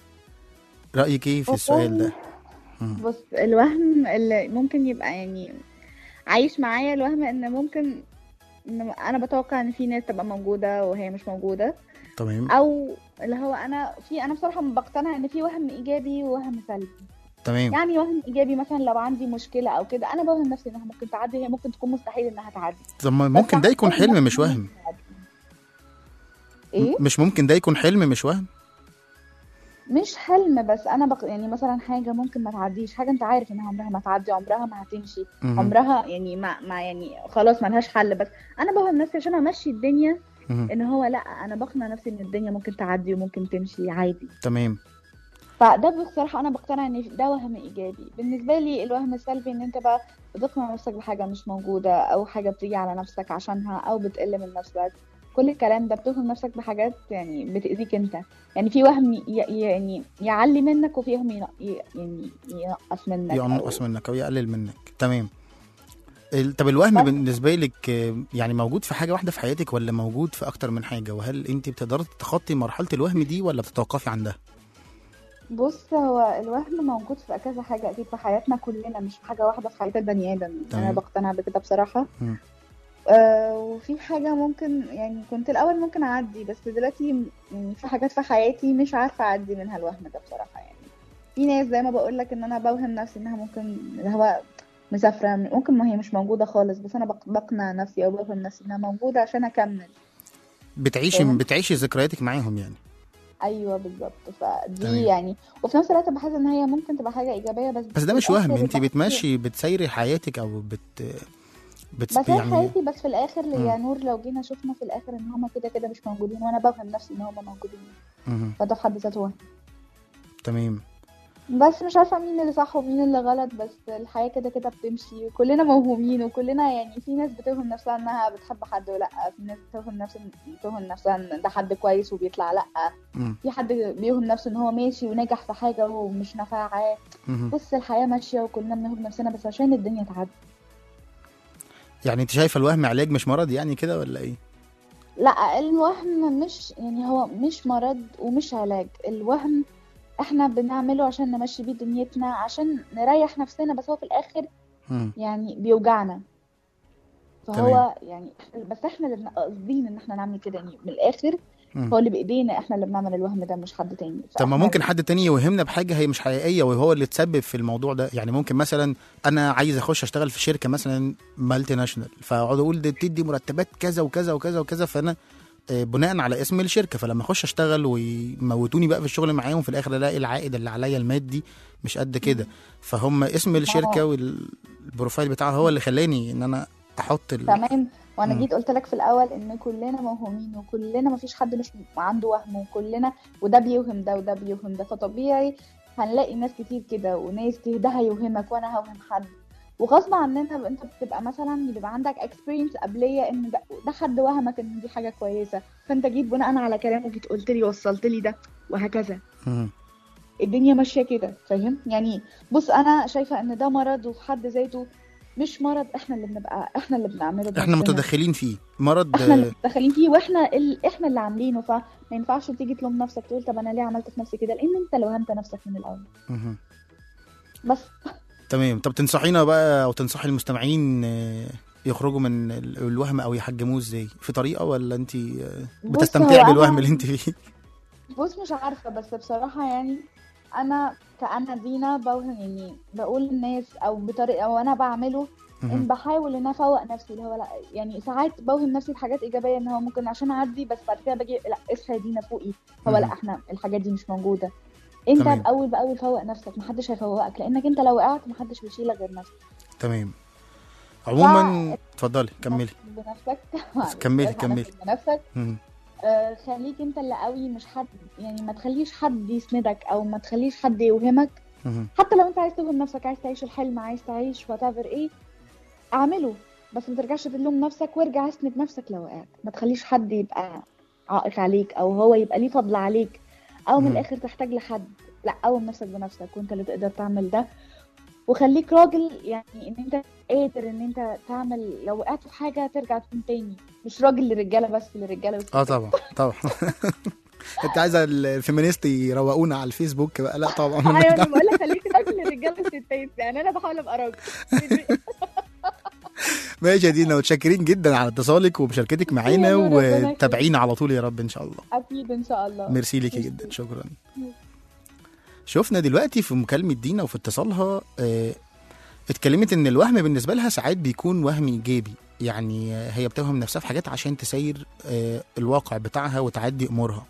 رايك ايه في السؤال ده؟ مم. بص، الوهم اللي ممكن يبقى يعني عايش معايا، الوهم ان ممكن إن انا بتوقع ان في ناس تبقى موجودة وهي مش موجودة، تمام او اللي هو انا في انا بصراحة بقتنع ان في وهم ايجابي ووهم سلبي. تمام يعني وهم ايجابي مثلا لو عندي مشكلة او كده انا بوهم نفسي انها ممكن تعدي، هي ممكن تكون مستحيل انها تعدي. طب ما بس ممكن ده يكون بوهم حلم نفسي مش إنها وهم. تعدي. ايه؟ مش ممكن ده يكون حلم مش وهم؟ مش حلم، بس انا بق... يعني مثلا حاجه ممكن ما تعديش، حاجه انت عارف انها عمرها ما تعدي، عمرها ما هتمشي، مهم. عمرها يعني ما, ما يعني خلاص ما لهاش حل، بس انا بوهم نفسي عشان امشي الدنيا مهم. ان هو لا، انا بقنع نفسي ان الدنيا ممكن تعدي وممكن تمشي عادي. تمام فده بصراحه انا بقتنع ان ده وهم ايجابي. بالنسبه لي الوهم السلبي ان انت بقى بتقنع نفسك بحاجه مش موجوده، او حاجه بتيجي على نفسك عشانها، او بتقل من نفسك. كل الكلام ده بتوهم نفسك بحاجات يعني بتأذيك انت. يعني في وهم ي... ي- يعني يعلي منك، وفي وهم ين... ي- يعني ينقص منك ينقص او منك او يقلل منك. تمام. ال- طب الوهم بس. بالنسبه لك آه، يعني موجود في حاجه واحده في حياتك ولا موجود في اكتر من حاجه؟ وهل انت بتقدري تتخطي مرحله الوهم دي ولا بتتوقفي عندها؟ بص، هو الوهم موجود في كذا حاجة أكيد في حياتنا كلنا، مش في حاجة واحدة في حياة البني آدم. تمام. أنا بقتنع بكده بصراحة. مم. آه وفي حاجة ممكن يعني كنت الأول ممكن أعدي، بس دلوقتي م- يعني في حاجات في حياتي مش عارفة أعدي منها الوهم ده بصراحة. يعني في ناس زي ما بقولك إن أنا بوهم نفسي إنها ممكن اللي هو مسافرة، ممكن ما هي مش موجودة خالص، بس أنا بق- بقنع نفسي أو بوهم نفسي إنها موجودة عشان أكمل. بتعيشي فاهم؟ بتعيشي ذكرياتك معاهم يعني. أيوة بالظبط. فدي تمام. يعني وفي نفس الوقت بحس إن هي ممكن تبقى حاجة إيجابية، بس بس ده في مش وهم، الآخر انت بحس- بتمشي بتسيري حياتك او بت بت بس هي يعني حياتي، بس في الاخر مم. يا نور لو جينا شفنا في الاخر ان هما كده كده مش موجودين، وانا بوهم نفسي ان هما موجودين، مهم. فده في حد ذاته وهم. تمام. بس مش عارفه مين اللي صح ومين اللي غلط، بس الحياه كده كده بتمشي وكلنا موهومين، وكلنا يعني في ناس بتوهم نفسها انها بتحب حد ولا، في ناس بتوهم نفسها بتوهم نفسها ان ده حد كويس وبيطلع لا، مم. في حد بيوهم نفسه ان هو ماشي وناجح في حاجه ومش نافعاه. مهم. بص الحياه ماشيه وكلنا بنوهم نفسنا بس عشان الدنيا تعدي. يعني انت شايفه الوهم علاج مش مرض يعني كده ولا ايه؟ لا، الوهم مش يعني هو مش مرض ومش علاج. الوهم احنا بنعمله عشان نمشي بيه دنيتنا، عشان نريح نفسنا، بس هو في الاخر مم. يعني بيوجعنا. تمام. فهو يعني بس احنا اللي بن- قاصدين ان احنا نعمل كده، يعني من الاخر مم. هو اللي بايدينا، احنا اللي بنعمل الوهم ده مش حد تاني. طب ما فاحنا ممكن حد تاني يوهمنا بحاجه هي مش حقيقيه وهو اللي تسبب في الموضوع ده. يعني ممكن مثلا انا عايز اخش اشتغل في شركه مثلا مالتي ناشونال، فاقعد اقول دي بتدي مرتبات كذا وكذا وكذا وكذا، فانا آه، بناء على اسم الشركه، فلما اخش اشتغل ويموتوني بقى في الشغل معاهم في الاخر الاقي العائد اللي عليا المادي مش قد كده. فهم اسم الشركه والبروفايل بتاعها هو اللي خلاني ان انا احط ال... تمام. وانا مم. جيت قلت لك في الاول ان كلنا موهومين، وكلنا ما فيش حد مش عنده وهم، وكلنا وده بيوهم ده وده بيوهم ده، فطبيعي هنلاقي ناس كتير كده، وناس كتير ده هيوهمك وانا هوهم حد، وغصب عننا انت بتبقى مثلا بيبقى عندك اكسبيرينس قبليه ان ده, ده حد وهمك ان دي حاجه كويسه، فانت جيت بناء على كلامه جيت قلت لي وصلت لي ده، وهكذا. مم. الدنيا ماشيه كده، فاهم يعني؟ بص انا شايفه ان ده مرض وفي حد ذاته مش مرض، احنا اللي بنبقى احنا اللي بنعمله احنا بنفسنا. متدخلين فيه مرض. احنا اللي آه، متدخلين فيه، واحنا ال... احنا اللي عاملينه، فما ينفعش تيجي تلوم نفسك تقول طب انا ليه عملت في نفسي كده، لان انت اللي وهمت نفسك من الاول. مهم. بس تمام. طب تنصحينا بقى او تنصحي المستمعين آه، يخرجوا من ال- الوهم او يحجموه ازاي؟ في طريقه ولا انت بص، بتستمتعي هو بالوهم أنا- اللي انت فيه؟ بص مش عارفه، بس بصراحه يعني انا كأنا دينا بوهم، يعني بقول للناس او بطريقه او انا بعمله ان مهم. بحاول ان أنا افوق نفسي، اللي هو لا يعني ساعات بوهم نفسي بحاجات ايجابيه ان هو ممكن عشان اعدي، بس بعد كده باجي لا اصحى يا دينا فوقي، هو مهم. لا احنا الحاجات دي مش موجوده. انت تمام. باول باول فوق نفسك، محدش هيفوقك، لانك انت لو وقعت محدش بيشيلك غير نفسك. تمام. عموما اتفضلي كملي. بنفسك كملي معلش، كملي. بنفسك. مهم. آه خليك انت اللي قوي، مش حد يعني، ما تخليش حد يسندك او ما تخليش حد يوهمك. مهم. حتى لو انت عايز توهم نفسك، عايز تعيش الحلم، عايز تعيش whatever ايه، اعمله، بس ما ترجعش تلوم نفسك، وارجع اسند نفسك لو وقعت. ما تخليش حد يبقى عائق عليك او هو يبقى ليه فضل عليك، او من مهم. الاخر تحتاج لحد. لا، قوم نفسك بنفسك وانت اللي تقدر تعمل ده، وخليك راجل، يعني ان انت قادر ان انت تعمل، لو وقعت في حاجه ترجع تقوم تاني، مش راجل للرجاله بس، للرجاله بس. اه طبعا طبعا. انت عايزه الفيمينيست يروقونا على الفيسبوك بقى؟ لا طبعا. ايوه انا بقول لك خليك راجل للرجاله والستات، يعني انا بحاول ابقى راجل. ماشي يا دينا، متشكرين جدا على اتصالك ومشاركتك معانا، وتابعينا على طول يا رب ان شاء الله. اكيد ان شاء الله. ميرسي ليكي جدا، شكرا. شفنا دلوقتي في مكالمة دينا وفي اتصالها اه اتكلمت ان الوهم بالنسبة لها ساعات بيكون وهم ايجابي، يعني اه هي بتوهم نفسها في حاجات عشان تسير اه الواقع بتاعها وتعدي امورها.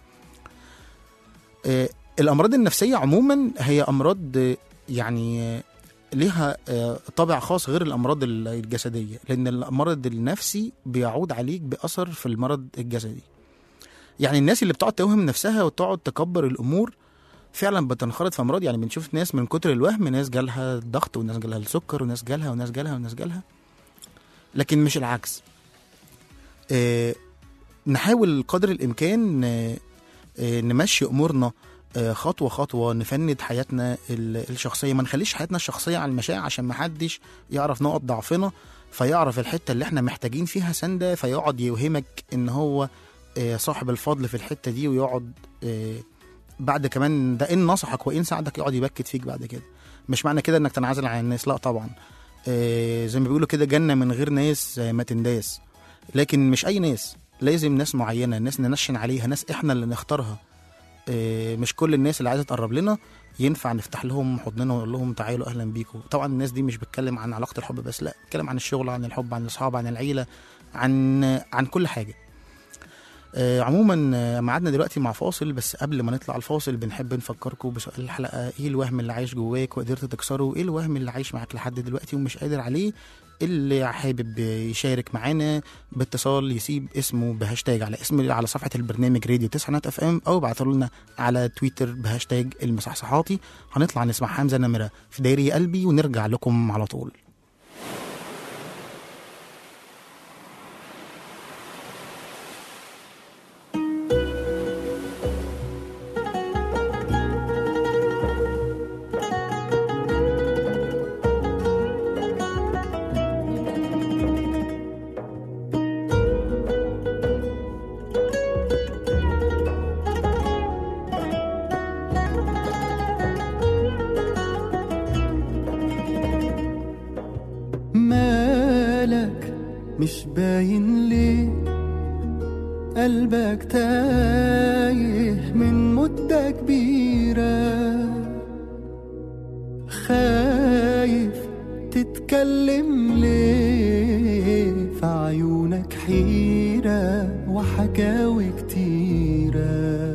اه الامراض النفسية عموما هي امراض اه يعني اه ليها اه طابع خاص غير الامراض الجسدية، لان المرض النفسي بيعود عليك باثر في المرض الجسدي. يعني الناس اللي بتقعد توهم نفسها وتقعد تكبر الامور فعلا بتنخرط في امراض. يعني بنشوف ناس من كتر الوهم، ناس جالها الضغط وناس جالها السكر وناس جالها وناس جالها وناس جالها، لكن مش العكس. آه نحاول قدر الامكان آه آه نمشي امورنا آه خطوه خطوه، نفند حياتنا الشخصيه، ما نخليش حياتنا الشخصيه على المشاع عشان ما حدش يعرف نقط ضعفنا، فيعرف الحته اللي احنا محتاجين فيها سنده، فيقعد يوهمك ان هو آه صاحب الفضل في الحته دي، ويقعد آه بعد كمان ده ان نصحك وان ساعدك يقعد يبكت فيك بعد كده. مش معنى كده انك تنعزل عن الناس، لا طبعا. آه زي ما بيقولوا كده، جنة من غير ناس ما تنداس، لكن مش اي ناس، لازم ناس معينة، ناس ننشن عليها، ناس احنا اللي نختارها. آه مش كل الناس اللي عايزة تقرب لنا ينفع نفتح لهم حضننا ونقول لهم تعالوا اهلا بيكم. طبعا الناس دي مش بتكلم عن علاقة الحب بس، لا، بتكلم عن الشغل، عن الحب، عن الاصحاب، عن العيلة، عن عن كل حاجة. آه عموما آه معادنا دلوقتي مع فاصل، بس قبل ما نطلع الفاصل بنحب نفكركم بسؤال الحلقة: ايه الوهم اللي عايش جواك وقدرت تكسره؟ ايه الوهم اللي عايش معاك لحد دلوقتي ومش قادر عليه؟ اللي حابب يشارك معانا باتصال يسيب اسمه بهاشتاج على اسم على صفحة البرنامج راديو تسعينات اف ام، او ابعتوا لنا على تويتر بهاشتاج المصحصحاتي. هنطلع نسمع حمزة نمرة في دايري قلبي ونرجع لكم على طول. مش باين ليه قلبك تايه من مدة كبيرة، خايف تتكلم ليه، في عيونك حيرة وحكاوي كتيرة،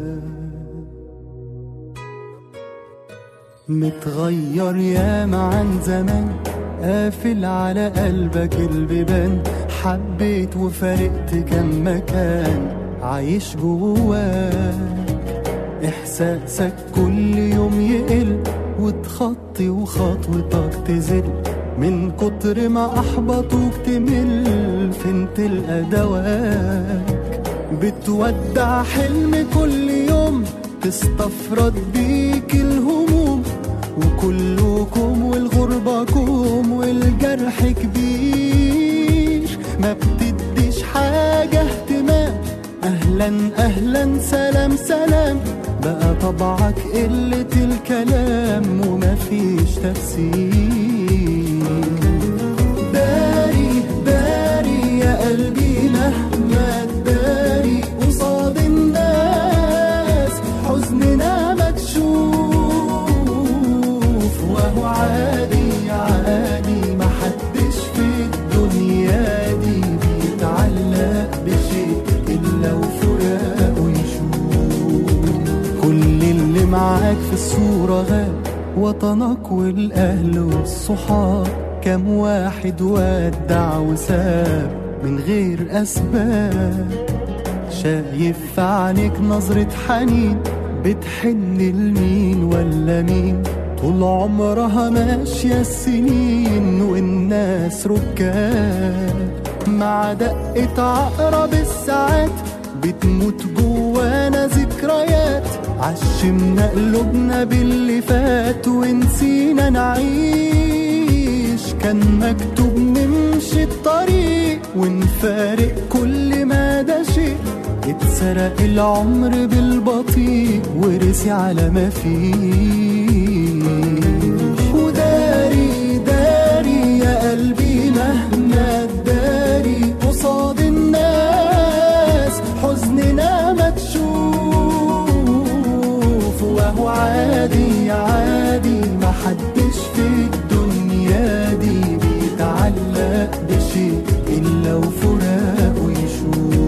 متغير ياما عن زمان، قافل على قلبك البيبان، حبيت وفارقت كم مكان، عايش جواك إحساسك كل يوم يقل، وتخطي وخطوتك تزل، من كتر ما أحبطوك تمل، فين تلقى دواك، بتودع حلم كل يوم، تستفرد بيك الهموم، وكلكم والغربة كوم، والجرح كبير، ما بتديش حاجة اهتمام، أهلا أهلا سلام سلام، بقى طبعك قلة الكلام ومفيش تفسير، داري داري يا قلبي مهما تداري، قصاد الناس حزننا ما تشوف، وهو عادي عادي، ما حدش في الدنيا دي بيتعلق بشيء إلا وفراقه يشوف، كل اللي معاك في الصورة غاب، وطنك والأهل والصحاب، كم واحد ودع وساب من غير أسباب، شايف في عينيك نظرة حنين، بتحن لمين ولا مين، طول عمرها ماشية السنين، والناس ركاب، مع دقة عقرب الساعات، بتموت جوانا ذكريات، عشمنا قلوبنا باللي فات ونسينا نعيش. كان مكتوب نمشي الطريق ونفارق كل ما ده شيء. اتسرق العمر بالبطيء ورسي على ما فيه. وداري داري يا قلبي مهما تداري قصاد الناس حزننا ما تشوف. وهو عادي عادي محدش في الدنيا دي بيتعلق بشيء إلا وفراقه يشوف.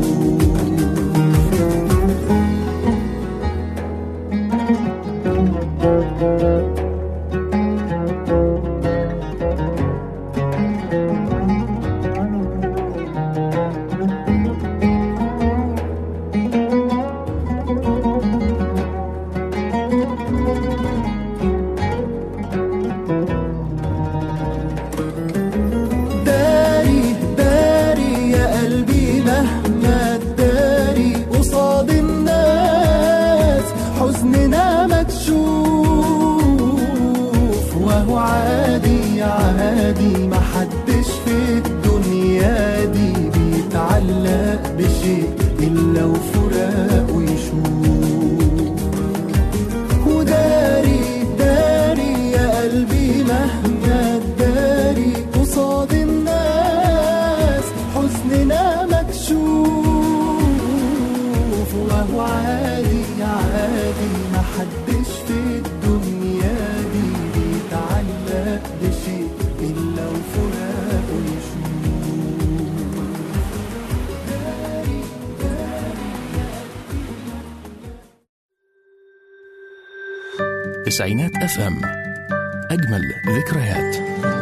تسعينات اف ام، اجمل ذكريات.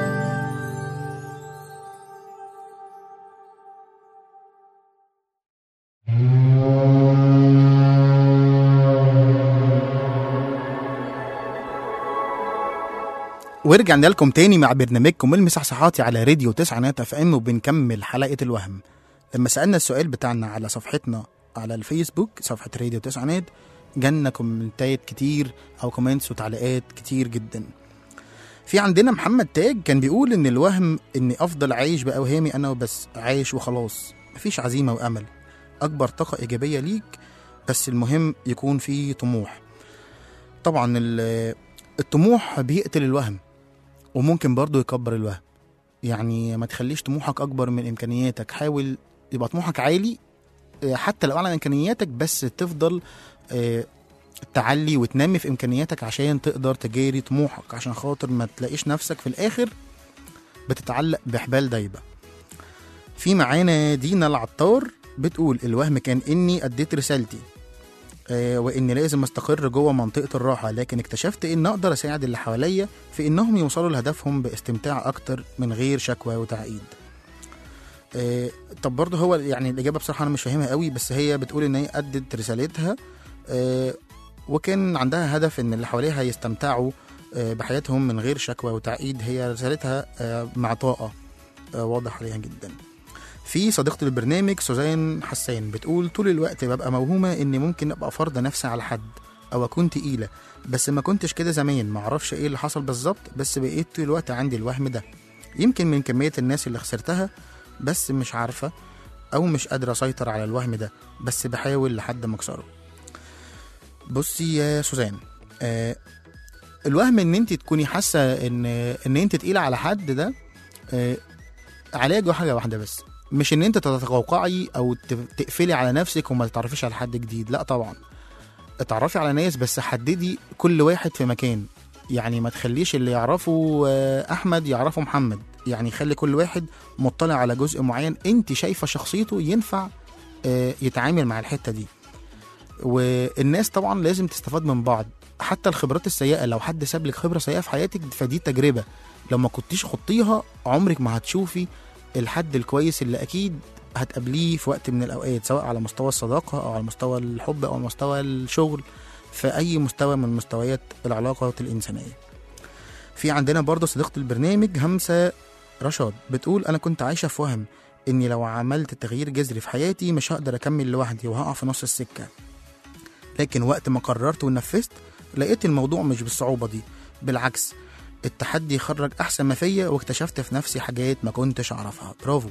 ورجعنا لكم تاني مع برنامجكم المصحصحاتي على راديو تسعينات اف ام، وبنكمل حلقة الوهم. لما سألنا السؤال بتاعنا على صفحتنا على الفيسبوك، صفحة راديو تسعينات، جالنا كومنتات كتير او كومنتس وتعليقات كتير جدا. في عندنا محمد تاج كان بيقول ان الوهم اني افضل عايش باوهامي انا وبس، عايش وخلاص، مفيش عزيمة وامل، اكبر طاقة ايجابية ليك، بس المهم يكون في طموح. طبعا الطموح بيقتل الوهم وممكن برضو يكبر الوهم. يعني ما تخليش طموحك اكبر من امكانياتك، حاول يبقى طموحك عالي حتى لو اعلى امكانياتك، بس تفضل تعلي وتنمي في امكانياتك عشان تقدر تجاري طموحك، عشان خاطر ما تلاقيش نفسك في الاخر بتتعلق بحبال دايبة. في معانا دينا العطار بتقول الوهم كان اني اديت رسالتي واني لازم استقر جوه منطقة الراحة، لكن اكتشفت ان اقدر اساعد اللي حواليا في انهم يوصلوا لهدفهم باستمتاع اكتر من غير شكوى وتعقيد. آه، طب برضه هو يعني الإجابة بصراحة أنا مش فاهمها قوي، بس هي بتقول إن هي أدت رسالتها آه، وكان عندها هدف إن اللي حواليها يستمتعوا آه بحياتهم من غير شكوى وتعقيد. هي رسالتها آه معطاءة آه واضح عليها جدا. في صديقة البرنامج سوزان حسان بتقول طول الوقت ببقى موهومة إني ممكن أبقى فرض نفسي على حد أو أكون تقيلة، بس ما كنتش كده زمان، معرفش إيه اللي حصل بالظبط، بس بقيت طول الوقت عندي الوهم ده، يمكن من كمية الناس اللي خسرتها، بس مش عارفة أو مش قادرة أسيطر على الوهم ده، بس بحاول لحد ما أكسره. بصي يا سوزان، آه الوهم إن أنت تكوني حاسة إن إن أنت تقيلة على حد ده آه علاجه حاجة واحدة بس، مش إن أنت تتقوقعي أو تقفلي على نفسك وما تتعرفيش على حد جديد، لا طبعا اتعرفي على ناس، بس حددي كل واحد في مكان. يعني ما تخليش اللي يعرفه أحمد يعرفه محمد، يعني خلي كل واحد مطلع على جزء معين انت شايفة شخصيته ينفع يتعامل مع الحتة دي. والناس طبعا لازم تستفاد من بعض، حتى الخبرات السيئة، لو حد ساب لك خبرة سيئة في حياتك فدي تجربة، لو ما كنتيش خطيها عمرك ما هتشوفي الحد الكويس اللي أكيد هتقابليه في وقت من الأوقات، سواء على مستوى الصداقة أو على مستوى الحب أو على مستوى الشغل، في أي مستوى من مستويات العلاقات الإنسانية. في عندنا برضه صديقة البرنامج همسة رشاد بتقول أنا كنت عايشة في وهم إني لو عملت تغيير جذري في حياتي مش هقدر أكمل لوحدي وهقع في نص السكة، لكن وقت ما قررت ونفذت لقيت الموضوع مش بالصعوبة دي، بالعكس التحدي خرج أحسن ما فيا واكتشفت في نفسي حاجات ما كنتش أعرفها. برافو.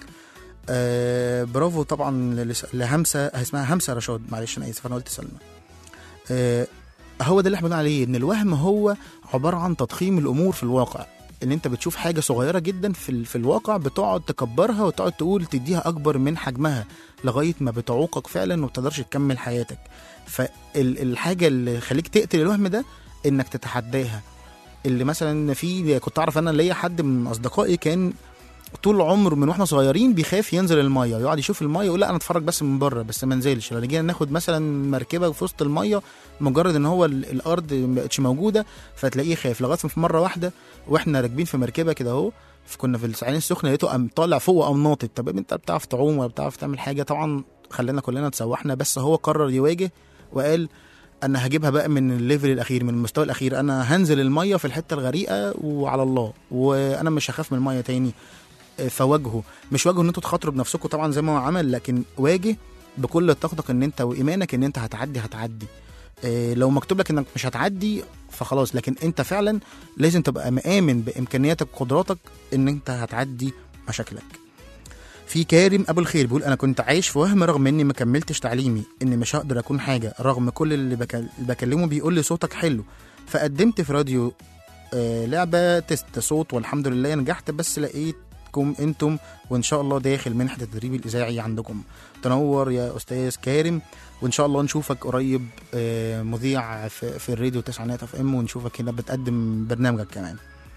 آه برافو طبعا لس- لهمسة، اسمها همسة رشاد، معلش أنا آسف أنا قلت سلمى. آه هو ده اللي احنا بنقول عليه، إن الوهم هو عبارة عن تضخيم الأمور في الواقع، إن أنت بتشوف حاجة صغيرة جدا في, ال- في الواقع بتقعد تكبرها وتقعد تقول تديها أكبر من حجمها لغاية ما بتعوقك فعلا وما بتقدرش تكمل حياتك. فالحاجة اللي خليك تقتل الوهم ده إنك تتحداها. اللي مثلا في كنت اعرف انا ليا حد من اصدقائي كان طول عمره من واحنا صغيرين بيخاف ينزل الميه، يقعد يشوف الميه يقول لا انا اتفرج بس من بره بس ما انزلش. لما جينا ناخد مثلا مركبه في وسط الميه مجرد ان هو ال- الارض ما بقتش موجوده فتلاقيه خاف، لغايه ما في مره واحده واحنا راكبين في مركبه كده اهو كنا في العين السخنه لقيته قام طالع فوق وقام ناطط. طب انت بتعرف تعوم ولا بتعرف تعمل حاجه؟ طبعا خلينا كلنا تسوحنا، بس هو قرر يواجه وقال انا هجيبها بقى من الليفل الاخير، من المستوى الاخير، انا هنزل الميه في الحته الغريقه وعلى الله وانا مش هخاف من الميه تاني. فواجهه، مش واجهه ان انتوا تخاطروا بنفسكم طبعا زي ما هو عمل، لكن واجه بكل طاقتك ان انت وايمانك ان انت هتعدي هتعدي. إيه لو مكتوب لك انك مش هتعدي فخلاص، لكن انت فعلا لازم تبقى مآمن بامكانياتك وقدراتك ان انت هتعدي مشاكلك. في كارم ابو الخير بيقول انا كنت عايش في وهم رغم اني ما كملتش تعليمي، اني مش هقدر اكون حاجه رغم كل اللي بك- اللي بكلمه بيقول لي صوتك حلو، فقدمت في راديو آه لعبه تست صوت والحمد لله نجحت، بس لقيتكم انتم وان شاء الله داخل منحه التدريب الاذاعي عندكم. تنور يا استاذ كارم، وان شاء الله نشوفك قريب آه مذيع في, في الراديو تسعينات اف ام، ونشوفك هنا بتقدم برنامجك كمان.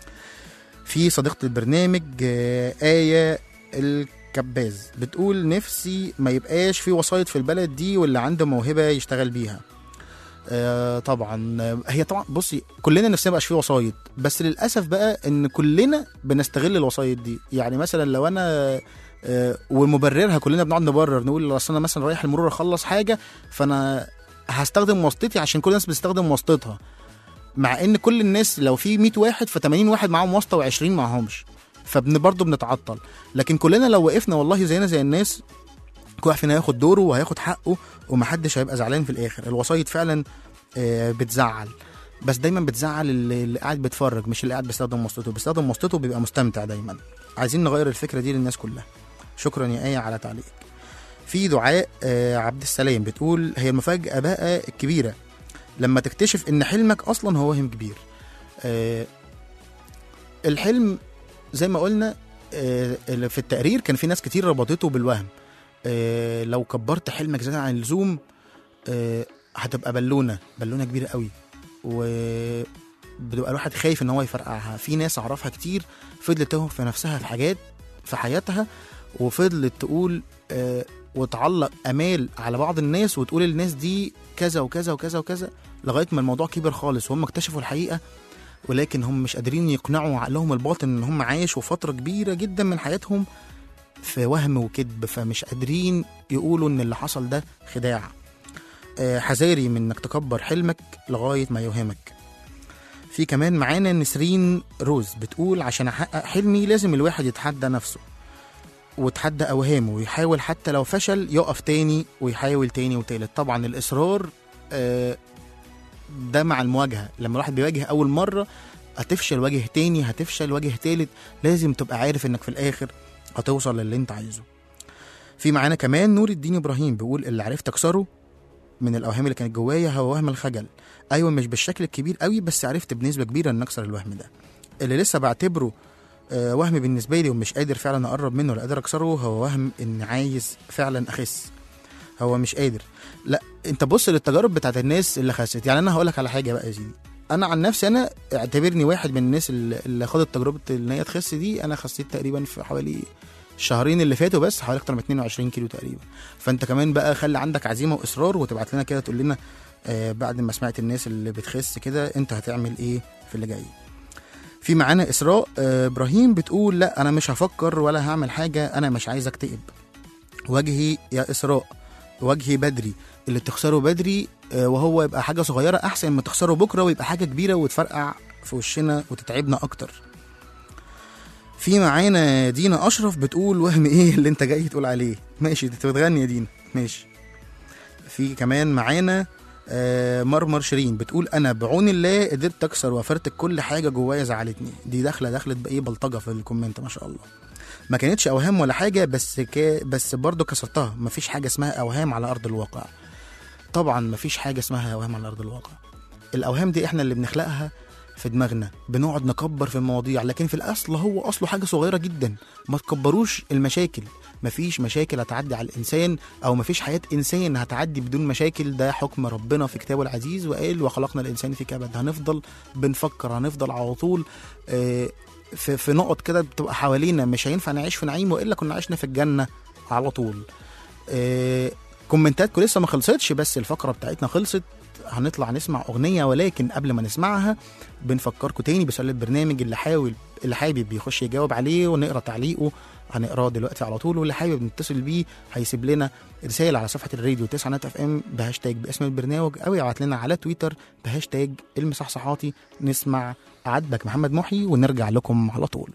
في صديقه البرنامج آه ايه الكباز بتقول نفسي ما يبقاش في وسايط في البلد دي واللي عنده موهبه يشتغل بيها. آه طبعا آه، هي طبعا بصي كلنا نفسنا مبقاش فيه وسايط، بس للاسف بقى ان كلنا بنستغل الوسايط دي. يعني مثلا لو انا آه ومبررها كلنا بنقعد نبرر نقول اصل انا مثلا رايح المرور اخلص حاجه فانا هستخدم واسطتي عشان كل الناس بتستخدم واسطتها، مع ان كل الناس لو في مية واحد ف ثمانين واحد معاهم واسطه و20 معاهمش، فبن برضه بنتعطل. لكن كلنا لو وقفنا والله زينا زي الناس كل واحد فينا هياخد دوره وهياخد حقه ومحدش هيبقى زعلان في الاخر. الوسايط فعلا آه، بتزعل، بس دايما بتزعل اللي اللي قاعد بيتفرج مش اللي قاعد بيستخدم واسطته. بيستخدم واسطته بيبقى مستمتع دايما. عايزين نغير الفكره دي للناس كلها. شكرا يا ايه على تعليقك. في دعاء آه، عبد السلام بتقول هي المفاجاه بقى الكبيره لما تكتشف ان حلمك اصلا هو وهم كبير. آه، الحلم زي ما قلنا آه، اللي في التقرير كان في ناس كتير ربطته بالوهم. آه، لو كبرت حلمك زيادة عن اللزوم آه، هتبقى بالونة بالونة كبيرة قوي، وبتبقى الواحد خايف ان هو يفرقعها. في ناس اعرفها كتير فضلت تهرب في نفسها في حاجات في حياتها، وفضلت تقول آه، وتعلق امال على بعض الناس وتقول الناس دي كذا وكذا وكذا وكذا لغاية ما الموضوع كبر خالص وهم اكتشفوا الحقيقة، ولكن هم مش قادرين يقنعوا عقلهم الباطن ان هم عايشوا فترة كبيرة جدا من حياتهم في وهم وكذب، فمش قادرين يقولوا ان اللي حصل ده خداع. آه، حذاري من انك تكبر حلمك لغاية ما يوهمك. في كمان معانا نسرين روز بتقول عشان احقق حلمي لازم الواحد يتحدى نفسه وتحدى اوهامه ويحاول حتى لو فشل يقف تاني ويحاول تاني وتالت. طبعا الاصرار آه، ده مع المواجهة. لما الواحد بيواجه اول مرة هتفشل واجه تاني هتفشل واجه تالت، لازم تبقى عارف انك في الاخر هتوصل للي انت عايزه. في معانا كمان نور الدين ابراهيم بيقول اللي عرفت اكسره من الاوهام اللي كانت جوايا هو وهم الخجل. ايوه مش بالشكل الكبير قوي بس عرفت بنسبه كبيره ان اكسر الوهم ده. اللي لسه بعتبره آه وهم بالنسبه لي ومش قادر فعلا اقرب منه ولا قادر اكسره هو وهم ان عايز فعلا اخس. هو مش قادر. لا انت بص للتجارب بتاعت الناس اللي خست. يعني انا هقول لك على حاجه بقى يا سيدي، انا عن نفسي انا اعتبرني واحد من الناس اللي اللي خدت تجربه ان هي تخس دي. انا خسيت تقريبا في حوالي الشهرين اللي فاتوا بس حوالي اكتر من اتنين وعشرين كيلو تقريبا. فانت كمان بقى خلي عندك عزيمه واصرار وتبعت لنا كده تقول لنا آه بعد ما سمعت الناس اللي بتخس كده انت هتعمل ايه في اللي جاي. في معانا اسراء آه ابراهيم بتقول لا انا مش هفكر ولا هعمل حاجه، انا مش عايز اكتئب. وجهي يا اسراء وجهي بدري، اللي تخسره بدري آه وهو يبقى حاجه صغيره احسن ما تخسره بكره ويبقى حاجه كبيره وتفرقع في وشنا وتتعبنا اكتر. في معانا دينا اشرف بتقول وهم ايه اللي انت جاي تقول عليه. ماشي انت بتغني يا دينا ماشي. في كمان معانا آه مرمر شيرين بتقول انا بعون الله قدرت اكسر وافرتك كل حاجه جوايا زعلتني. دي داخله دخلت بايه بلطجه في الكومنت ما شاء الله. ما كانتش اوهام ولا حاجه بس ك... بس برضه كسرتها. ما فيش حاجه اسمها اوهام على ارض الواقع. طبعا ما فيش حاجه اسمها اوهام على ارض الواقع. الاوهام دي احنا اللي بنخلقها في دماغنا، بنقعد نكبر في المواضيع، لكن في الاصل هو اصله حاجه صغيره جدا. ما تكبروش المشاكل. مفيش مشاكل هتعدي على الانسان، او مفيش حياه انسان هتعدي بدون مشاكل. ده حكم ربنا في كتابه العزيز، وقال وخلقنا الانسان في كبد. هنفضل بنفكر، هنفضل على طول آه في, في نقط كده بتبقى حوالينا. مش هينفع نعيش في نعيم، والا كنا عشنا في الجنه على طول. آه كومنتاتكم لسه ما خلصتش، بس الفقره بتاعتنا خلصت. هنطلع نسمع اغنيه، ولكن قبل ما نسمعها بنفكركم تاني بسؤال البرنامج. اللي حاول اللي حابب يخش يجاوب عليه ونقرا تعليقه هنقراه دلوقتي على طول، واللي حابب نتصل بيه هيسيب لنا رساله على صفحه الراديو تسعينات اف ام بهاشتاج باسم البرنامج، او يبعت لنا على تويتر بهاشتاج المصحصحاتي. نسمع عاتبك محمد محي ونرجع لكم على طول.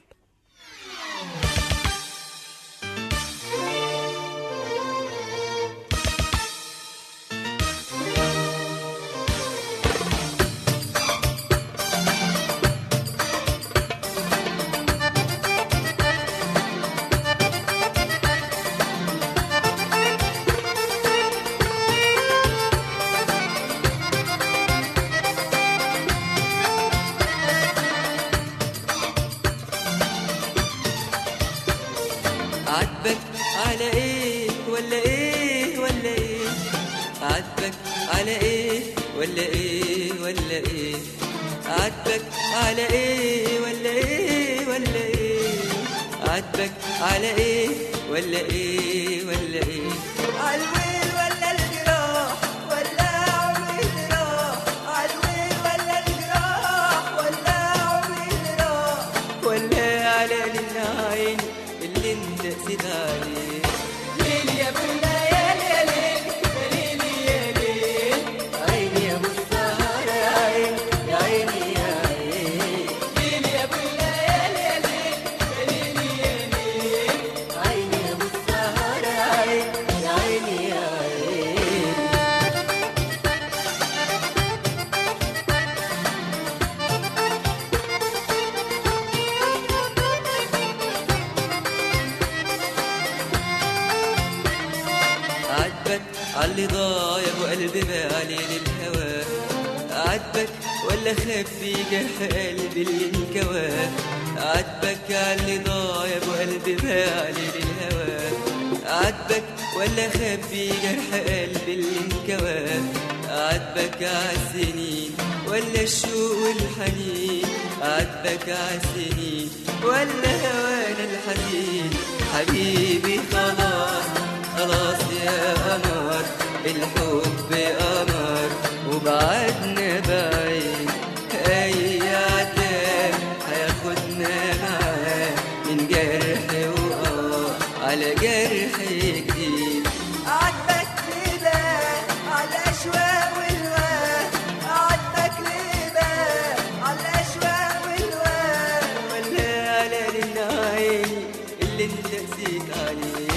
عاتبك على ايه ولا ايه ولا ايه؟ عاتبك على ايه ولا ايه ولا ايه؟ عاتبك على ايه ولا ايه ولا ايه؟ عاتبك على ايه ولا ايه ولا ايه؟ عالويل ولا الجراح ولا عمري راح؟ عالويل ولا الجراح ولا عمري راح؟ ولا على العين اللي انت قسيت عليه؟ ليل يا ابو الليالي يا ليل يا ليل يا ليل، عيني يا ابو السهر يا عين يا عيني يا عين. ليل يا ابو الليالي يا ليل يا ليل يا ليل، عيني يا ابو السهر يا عين يا عيني يا عين. عاتبك عاللي ضايع وقلبي بالي للهوى؟ عاتبك ولا خفي جرح قلبي اللي انكوى؟ عاتبك عاللي ضايع وقلبي بالي للهوى؟ عاتبك ولا خفي جرح قلبي اللي انكوى؟ عاتبك عالسنين ولا الشوق والحنين؟ عاتبك عالسنين ولا هوانا الحزين؟ حبيبي خلاص خلاص يا قمر، الحب قمر وبعدنا بعيد. أي عتاب هياخدنا معاه من جرح وآه على جرح جديد. عاتبك ليه بقى على الأشواق والواه؟ عاتبك ليه بقى على الأشواق والواه؟ ولا على العين اللي انت قسيت عليه؟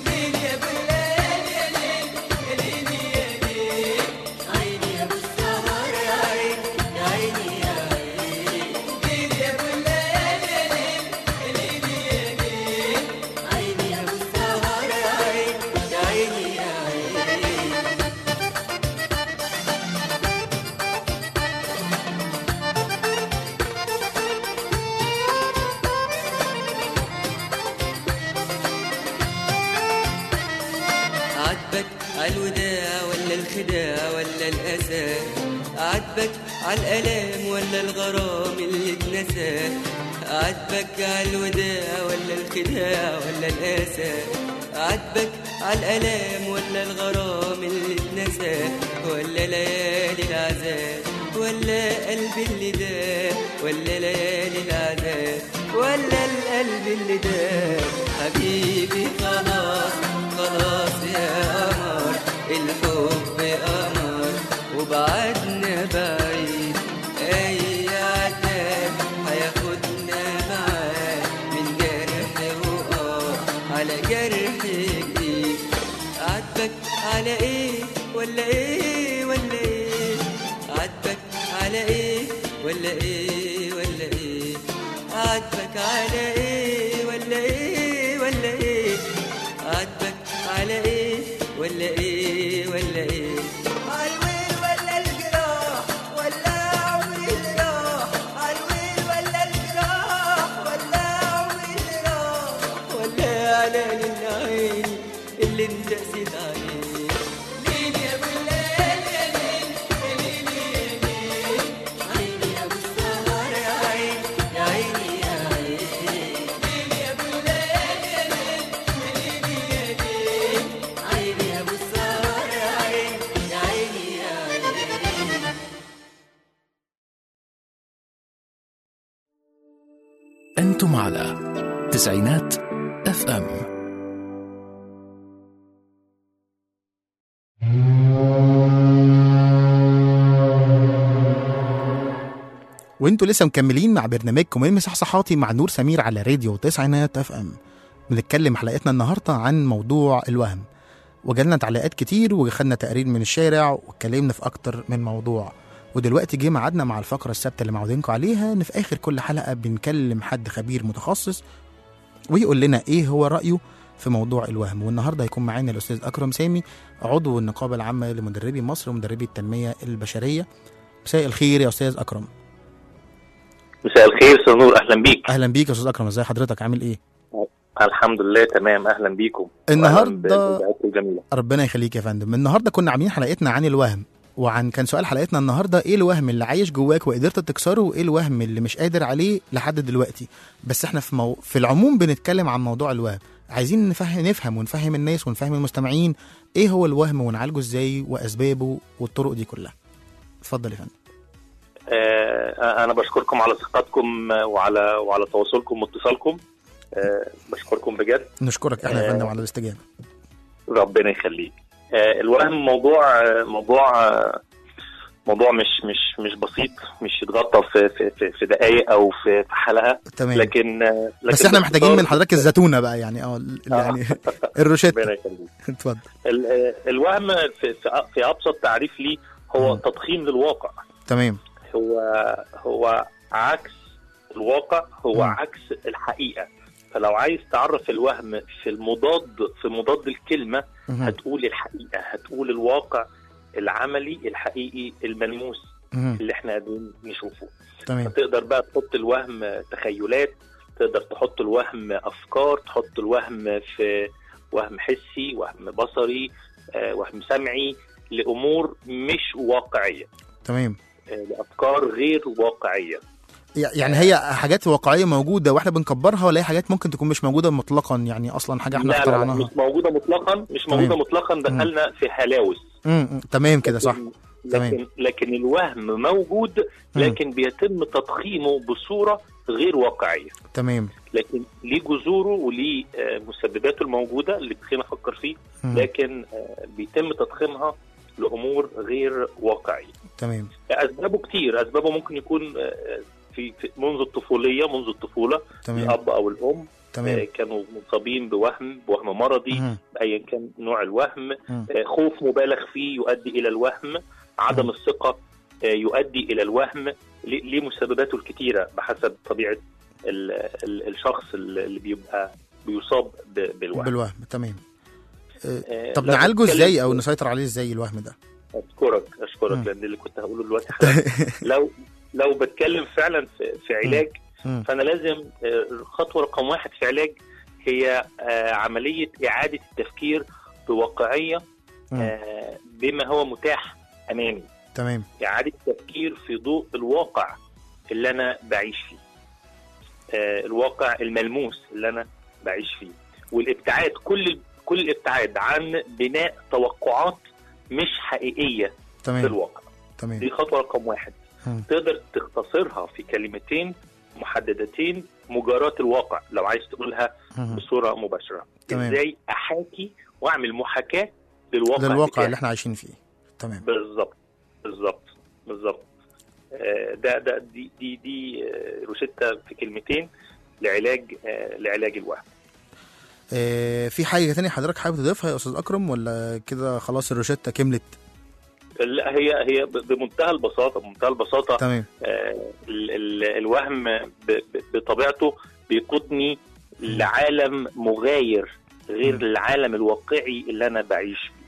عاتبك عالوداع ولا الخداع ولا الأسى؟ عاتبك عالألام ولا الغرام اللي اتنسى؟ عاتبك عالوداع ولا الخداع ولا الأسى؟ عاتبك عالألام ولا الغرام اللي اتنسى؟ ولا ليالي العذاب ولا قلبي اللي داب؟ ولا ليالي العذاب ولا القلب اللي داب؟ حبيبي خلاص خلاص يا قمر، الحب قمر وبعدنا بعيد. أي عتاب هياخدنا معاه من جرح وآه على جرح جديد. عاتبك على ايه ولا ايه ولا ايه؟ على ايه ولا ايه ولا ايه عاتبك على ايه ولا ايه ولا ايه عاتبك على ايه ولا ايه ولا ايه عالويل ولا الجراح ولا عمري اللي راح عالويل ولا الجراح ولا عمري اللي راح ولا على العين اللي انت قسيت عليه ليل يا ابو الليل يا ليل يا ليل يا ليل عيني يا ابو السهر يا عين يا عيني يا عين ليل يا ابو الليل يا ليل يا ليل يا ليل عيني يا ابو السهر يا عين يا عيني يا عين أنتم على تسعينات اف ام. وانتوا لسه مكملين مع برنامجكم المصحصحاتي مع نور سمير على راديو تسعينات اف ام. بنتكلم حلقتنا النهارده عن موضوع الوهم، وجالنا تعليقات كتير وخدنا تقارير من الشارع واتكلمنا في اكتر من موضوع. ودلوقتي جه ميعادنا مع الفقره الثابته اللي معودينكم عليها، ان في اخر كل حلقه بنكلم حد خبير متخصص ويقول لنا ايه هو رايه في موضوع الوهم. والنهارده هيكون معانا الاستاذ اكرم سامي، عضو النقابه العامه لمدربي مصر ومدربي التنميه البشريه. مساء الخير يا استاذ اكرم. مساء الخير استاذ نور، اهلا بيك. اهلا بيك يا استاذ اكرم، ازي حضرتك، عامل ايه؟ الحمد لله تمام، اهلا بيكم النهارده. ربنا يخليك يا فندم. النهارده كنا عاملين حلقتنا عن الوهم، وعن كان سؤال حلقتنا النهارده ايه الوهم اللي عايش جواك وقدرت تكسره، وايه الوهم اللي مش قادر عليه لحد دلوقتي. بس احنا في مو... في العموم بنتكلم عن موضوع الوهم، عايزين نفهم نفهم ونفهم الناس ونفهم المستمعين ايه هو الوهم ونعالجه ازاي واسبابه والطرق دي كلها. اتفضل يا فندم. آه انا بشكركم على ثقتكم وعلى وعلى تواصلكم واتصالكم. آه بشكركم بجد. نشكرك احنا يا فندم على الاستجابه. ربنا يخليك. آه الوهم موضوع آه موضوع آه موضوع مش مش مش بسيط، مش يتغطى في في في, في دقائق او في, في حلقه. تمام. لكن, آه لكن بس احنا محتاجين من حضرتك الزتونه بقى يعني اه يعني الروشته. ربنا يخليك. اتفضل. الوهم في في ابسط تعريف ليه هو م. تضخيم للواقع. تمام. هو هو عكس الواقع، هو م. عكس الحقيقه. فلو عايز تعرف الوهم في المضاد في مضاد الكلمه م. هتقول الحقيقه، هتقول الواقع العملي الحقيقي الملموس م. اللي احنا قاعدين نشوفه. تمام. تقدر بقى تحط الوهم تخيلات، تقدر تحط الوهم افكار، تحط الوهم في وهم حسي، وهم بصري، آه، وهم سمعي، لامور مش واقعيه. تمام. لأفكار غير واقعية. يعني هي حاجات واقعية موجودة واحنا بنكبرها، ولا هي حاجات ممكن تكون مش موجودة مطلقا، يعني أصلا حاجة احنا اخترعناها؟ لا لا مش موجودة مطلقا، مش تمام. موجودة مطلقا، دخلنا في هلاوس. امم تمام كده صح. لكن تمام. لكن الوهم موجود، لكن بيتم تضخيمه بصورة غير واقعية. تمام. لكن ليه جذوره وليه مسبباته الموجودة اللي بخينا نفكر فيه، مم. لكن بيتم تضخيمها لأمور غير واقعية. تمام. أسبابه كتير، أسبابه ممكن يكون في, في منذ الطفولية، منذ الطفولة. تمام. الأب أو الأم تمام. كانوا مصابين بوهم بوهم مرضي، أيا كان نوع الوهم. مم. خوف مبالغ فيه يؤدي إلى الوهم، عدم مم. الثقة يؤدي إلى الوهم. ليه مسبباته الكتيرة بحسب طبيعة ال ال الشخص اللي بيبقى بيصاب بالوهم. بالوهم. تمام. أه طب نعالجه ازاي او نسيطر عليه ازاي الوهم ده؟ اشكرك اشكرك لان اللي كنت هقوله دلوقتي لو لو بتكلم فعلا في, في علاج، م. فانا لازم خطوه رقم واحد في علاج هي عمليه اعاده التفكير بواقعيه بما هو متاح امامي. تمام. اعاده التفكير في ضوء الواقع اللي انا بعيش فيه، الواقع الملموس اللي انا بعيش فيه، والابتعاد كل كل الابتعاد عن بناء توقعات مش حقيقية. تمام. في الواقع. تمام. دي خطوة رقم واحد. م. تقدر تختصرها في كلمتين محددتين: مجاراة الواقع، لو عايز تقولها م. بصورة مباشرة. تمام. ازاي احاكي واعمل محاكاة للواقع للواقع اللي احنا عايشين فيه. تمام. بالظبط بالظبط بالظبط. ده ده دي دي دي روشتة في كلمتين لعلاج لعلاج الوهم. في حاجة تانية حضرتك حابب تضيفها يا أستاذ أكرم، ولا كده خلاص الروشتة كملت؟ لا هي هي بمنتهى البساطه بمنتهى البساطه تمام. آه ال ال الوهم بطبيعته بيقودني لعالم مغاير غير م. العالم الواقعي اللي انا بعيش فيه.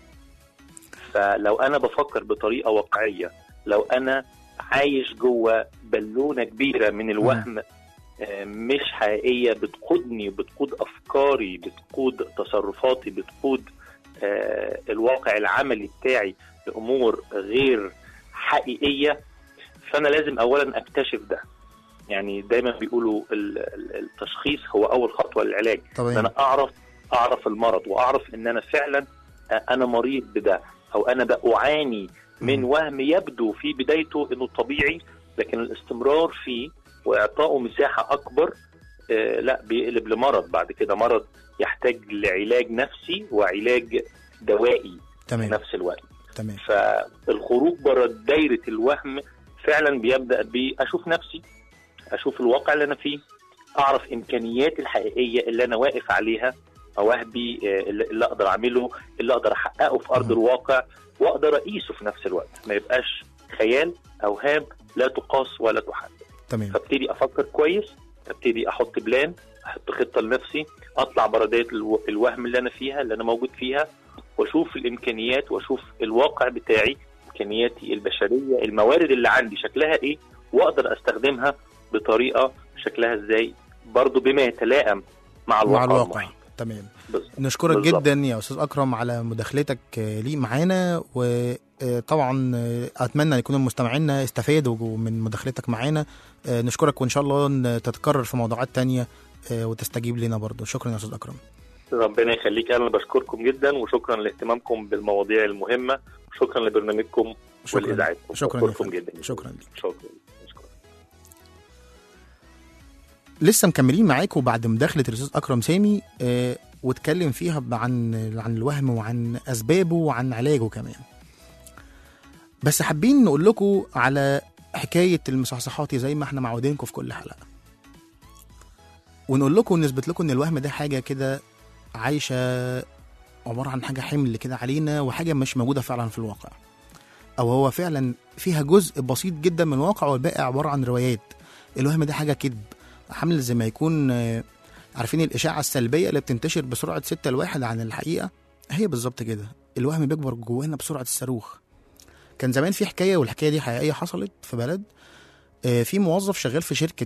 فلو انا بفكر بطريقه واقعيه، لو انا عايش جوه بالونه كبيره من الوهم م. آه مش حقيقيه، بتقودني بتقود افكاري، بتقود تصرفاتي، بتقود آه الواقع العملي بتاعي لأمور غير حقيقية، فأنا لازم أولا أكتشف ده. يعني دايما بيقولوا التشخيص هو أول خطوة للعلاج. طبعا. إن أنا أعرف أعرف المرض، وأعرف إن أنا فعلا أنا مريض بده، أو أنا بأعاني من وهم يبدو في بدايته إنه طبيعي، لكن الاستمرار فيه وإعطائه مساحة أكبر آه لا بيقلب لمرض بعد كده، مرض يحتاج لعلاج نفسي وعلاج دوائي تمام. في نفس الوقت. تمام. فالخروج بره دايرة الوهم فعلا بيبدأ بأشوف نفسي، أشوف الواقع اللي أنا فيه، أعرف إمكانياتي الحقيقية اللي أنا واقف عليها، مواهبي اللي أقدر أعمله، اللي أقدر أحققه في أرض الواقع، وأقدر أقيسه في نفس الوقت، ما يبقاش خيال أوهام لا تقاس ولا تحدد. تمام. فابتدي أفكر كويس، ابتدي أحط بلان، أحط خطة لنفسي، أطلع بره دايرة الوهم اللي أنا فيها اللي أنا موجود فيها، واشوف الامكانيات واشوف الواقع بتاعي، امكانياتي البشريه، الموارد اللي عندي شكلها ايه، واقدر استخدمها بطريقه شكلها ازاي، برضو بما يتلائم مع الواقع, مع الواقع. تمام. نشكرك بالزبط. جدا يا استاذ اكرم على مداخلتك لي معانا، وطبعا اتمنى يكون المستمعين استفادوا من مداخلتك معانا. نشكرك، وان شاء الله تتكرر في موضوعات تانية وتستجيب لنا برضو. شكرا يا استاذ اكرم. ربنا يخليك، انا بشكركم جدا، وشكرا لاهتمامكم بالمواضيع المهمه، وشكرا لبرنامجكم والاذاعتكم. شكرا لكم جدا. شكرا لك. شكرا. شكرا. لسه مكملين معاكم بعد مداخله الاستاذ اكرم سامي، آه واتكلم فيها عن عن الوهم وعن اسبابه وعن علاجه كمان. بس حابين نقول لكم على حكايه المصحصحاتي زي ما احنا معودينكم في كل حلقه، ونقول لكم ونثبت لكم ان الوهم ده حاجه كده عايشة، عبارة عن حاجة حمل كده علينا، وحاجة مش موجودة فعلا في الواقع، أو هو فعلا فيها جزء بسيط جدا من الواقع والباقي عبارة عن روايات. الوهم ده حاجة كذب، حمل زي ما يكون عارفين الإشاعة السلبية اللي بتنتشر بسرعة ستة الواحد عن الحقيقة، هي بالظبط كده. الوهم بيكبر جوانا بسرعة الصاروخ. كان زمان في حكاية، والحكاية دي حقيقية حصلت في بلد، في موظف شغال في شركة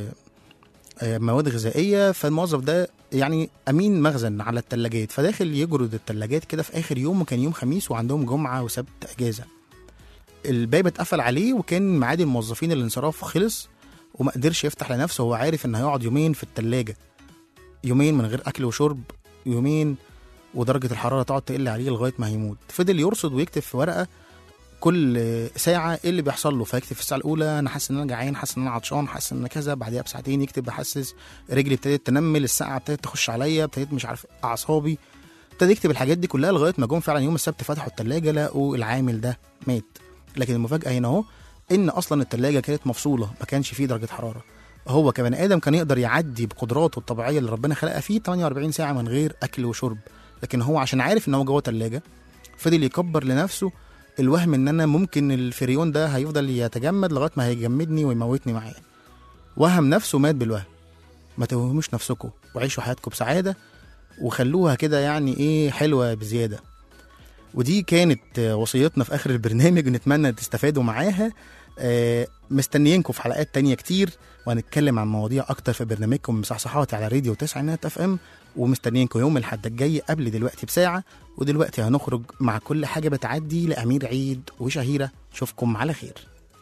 مواد غذائية، فالموظف ده يعني أمين مخزن على التلاجات، فداخل يجرد التلاجات كده في آخر يوم، وكان يوم خميس وعندهم جمعة وسبت أجازة. الباب اتقفل عليه، وكان ميعاد الموظفين الانصراف خلص، وما قدرش يفتح لنفسه. هو عارف إن هيقعد يومين في التلاجة، يومين من غير أكل وشرب، يومين ودرجة الحرارة تقعد تقل عليه لغاية ما هيموت. فضل يرصد ويكتب في ورقة كل ساعة ايه اللي بيحصل له، فيكتب في الساعة الأولى أنا حاسس إن أنا جعان، حاسس إن أنا عطشان، حاسس إن كذا. بعدها بساعتين يكتب بحسس رجلي ابتدت تنمل، الساعة ابتدت تخش عليا، ابتدت مش عارف أعصابي. ابتدى يكتب الحاجات دي كلها لغاية ما جم فعلا يوم السبت فتحوا التلاجة لقوا العامل ده مات. لكن المفاجأة هنا أهو إن أصلا التلاجة كانت مفصولة، ما كانش فيه درجة حرارة. هو كبني آدم كان يقدر يعدي بقدراته الطبيعية اللي ربنا خلقها فيه ثمانية وأربعين ساعة من غير أكل وشرب، لكن هو عشان عارف إن هو جوه تلاجة فضل يكبر لنفسه الوهم ان انا ممكن الفريون ده هيفضل يتجمد لغايه ما هيجمدني ويموتني معاه. وهم نفسه مات بالوهم. ما توهموش نفسكم، وعيشوا حياتكم بسعاده، وخلوها كده يعني ايه حلوه بزياده. ودي كانت وصيتنا في اخر البرنامج، ونتمنى تستفادوا معاها. آه مستنيينكم في حلقات تانية كتير، وهنتكلم عن مواضيع اكتر في برنامجكم مصحصحاتي على راديو تسعينات اف ام. ومستنيينكم يوم الحد الجاي قبل دلوقتي بساعة. ودلوقتي هنخرج مع كل حاجة بتعدي لأمير عيد وشهيرة. اشوفكم على خير.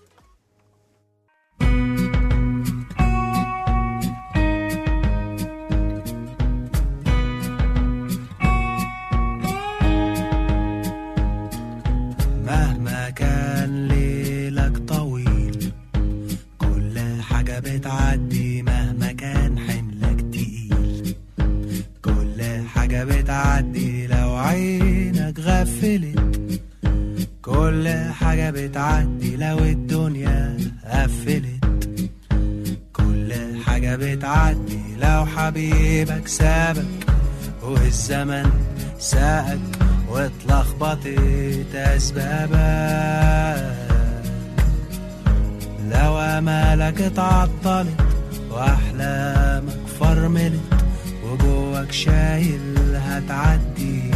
مهما كان ليلك طويل، كل حاجة بتعدي مهما كان حملك تقيل، كل حاجة بتعدي لو عينك غفلت، كل حاجة بتعدي لو الدنيا قفلت، كل حاجة بتعدي لو حبيبك سابك والزمن ساقك واتلخبطت أسبابها. لو أمالك اتعطلت وأحلامك فرملت وجواك شايل هتعدي.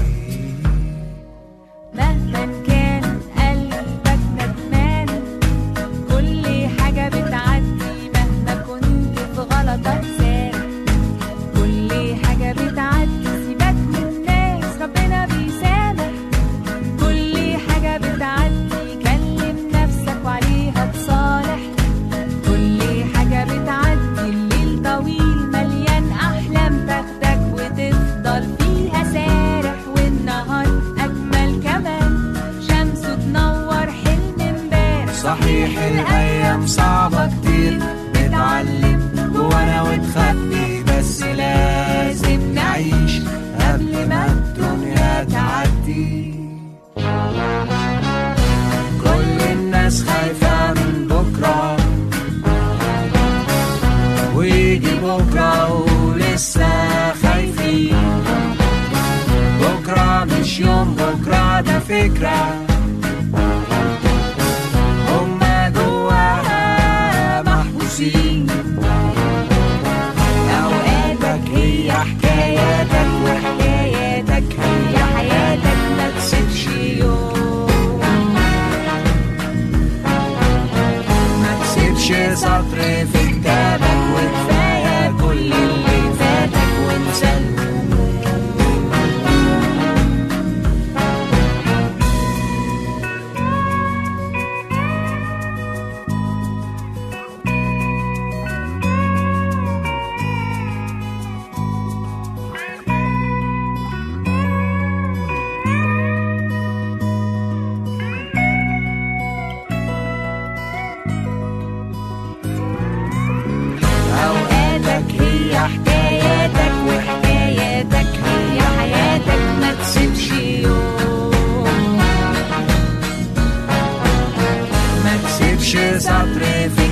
مهما كان قلبك ندمان كل حاجة بتعدي، مهما كنت في غلطك سامح كل حاجة بتعدي. سيبك من الناس ربنا بيسامح كل حاجة بتعدي. كلم نفسك وعليها تصالح كل حاجة بتعدي. الليل طويل مليان أحلام تاخدك وتفضل فيها سارح، والنهار أجمل كمان شمسه تنور حلم امبارح. صحيح الأيام صعبة كتير بتعلم جوانا وتخبي، بس لازم نعيش قبل ما الدنيا تعدي. كل الناس خايفة من بكرة ويجي بكرة ولسه خايفين. بكرة مش يوم، بكرة ده فكرة هما جواها محبوسين. أوقاتك هي حكاياتك وحكاياتك هي حياتك، ما تسيبش يوم، ما تسيبش سطر في كتابك، وكفاية كل اللي فاتك وانسى الهموم. أوقاتك هي حكاياتك وحكاياتك هي حياتك، ما تسيبش يوم، ما تسيبش سطر في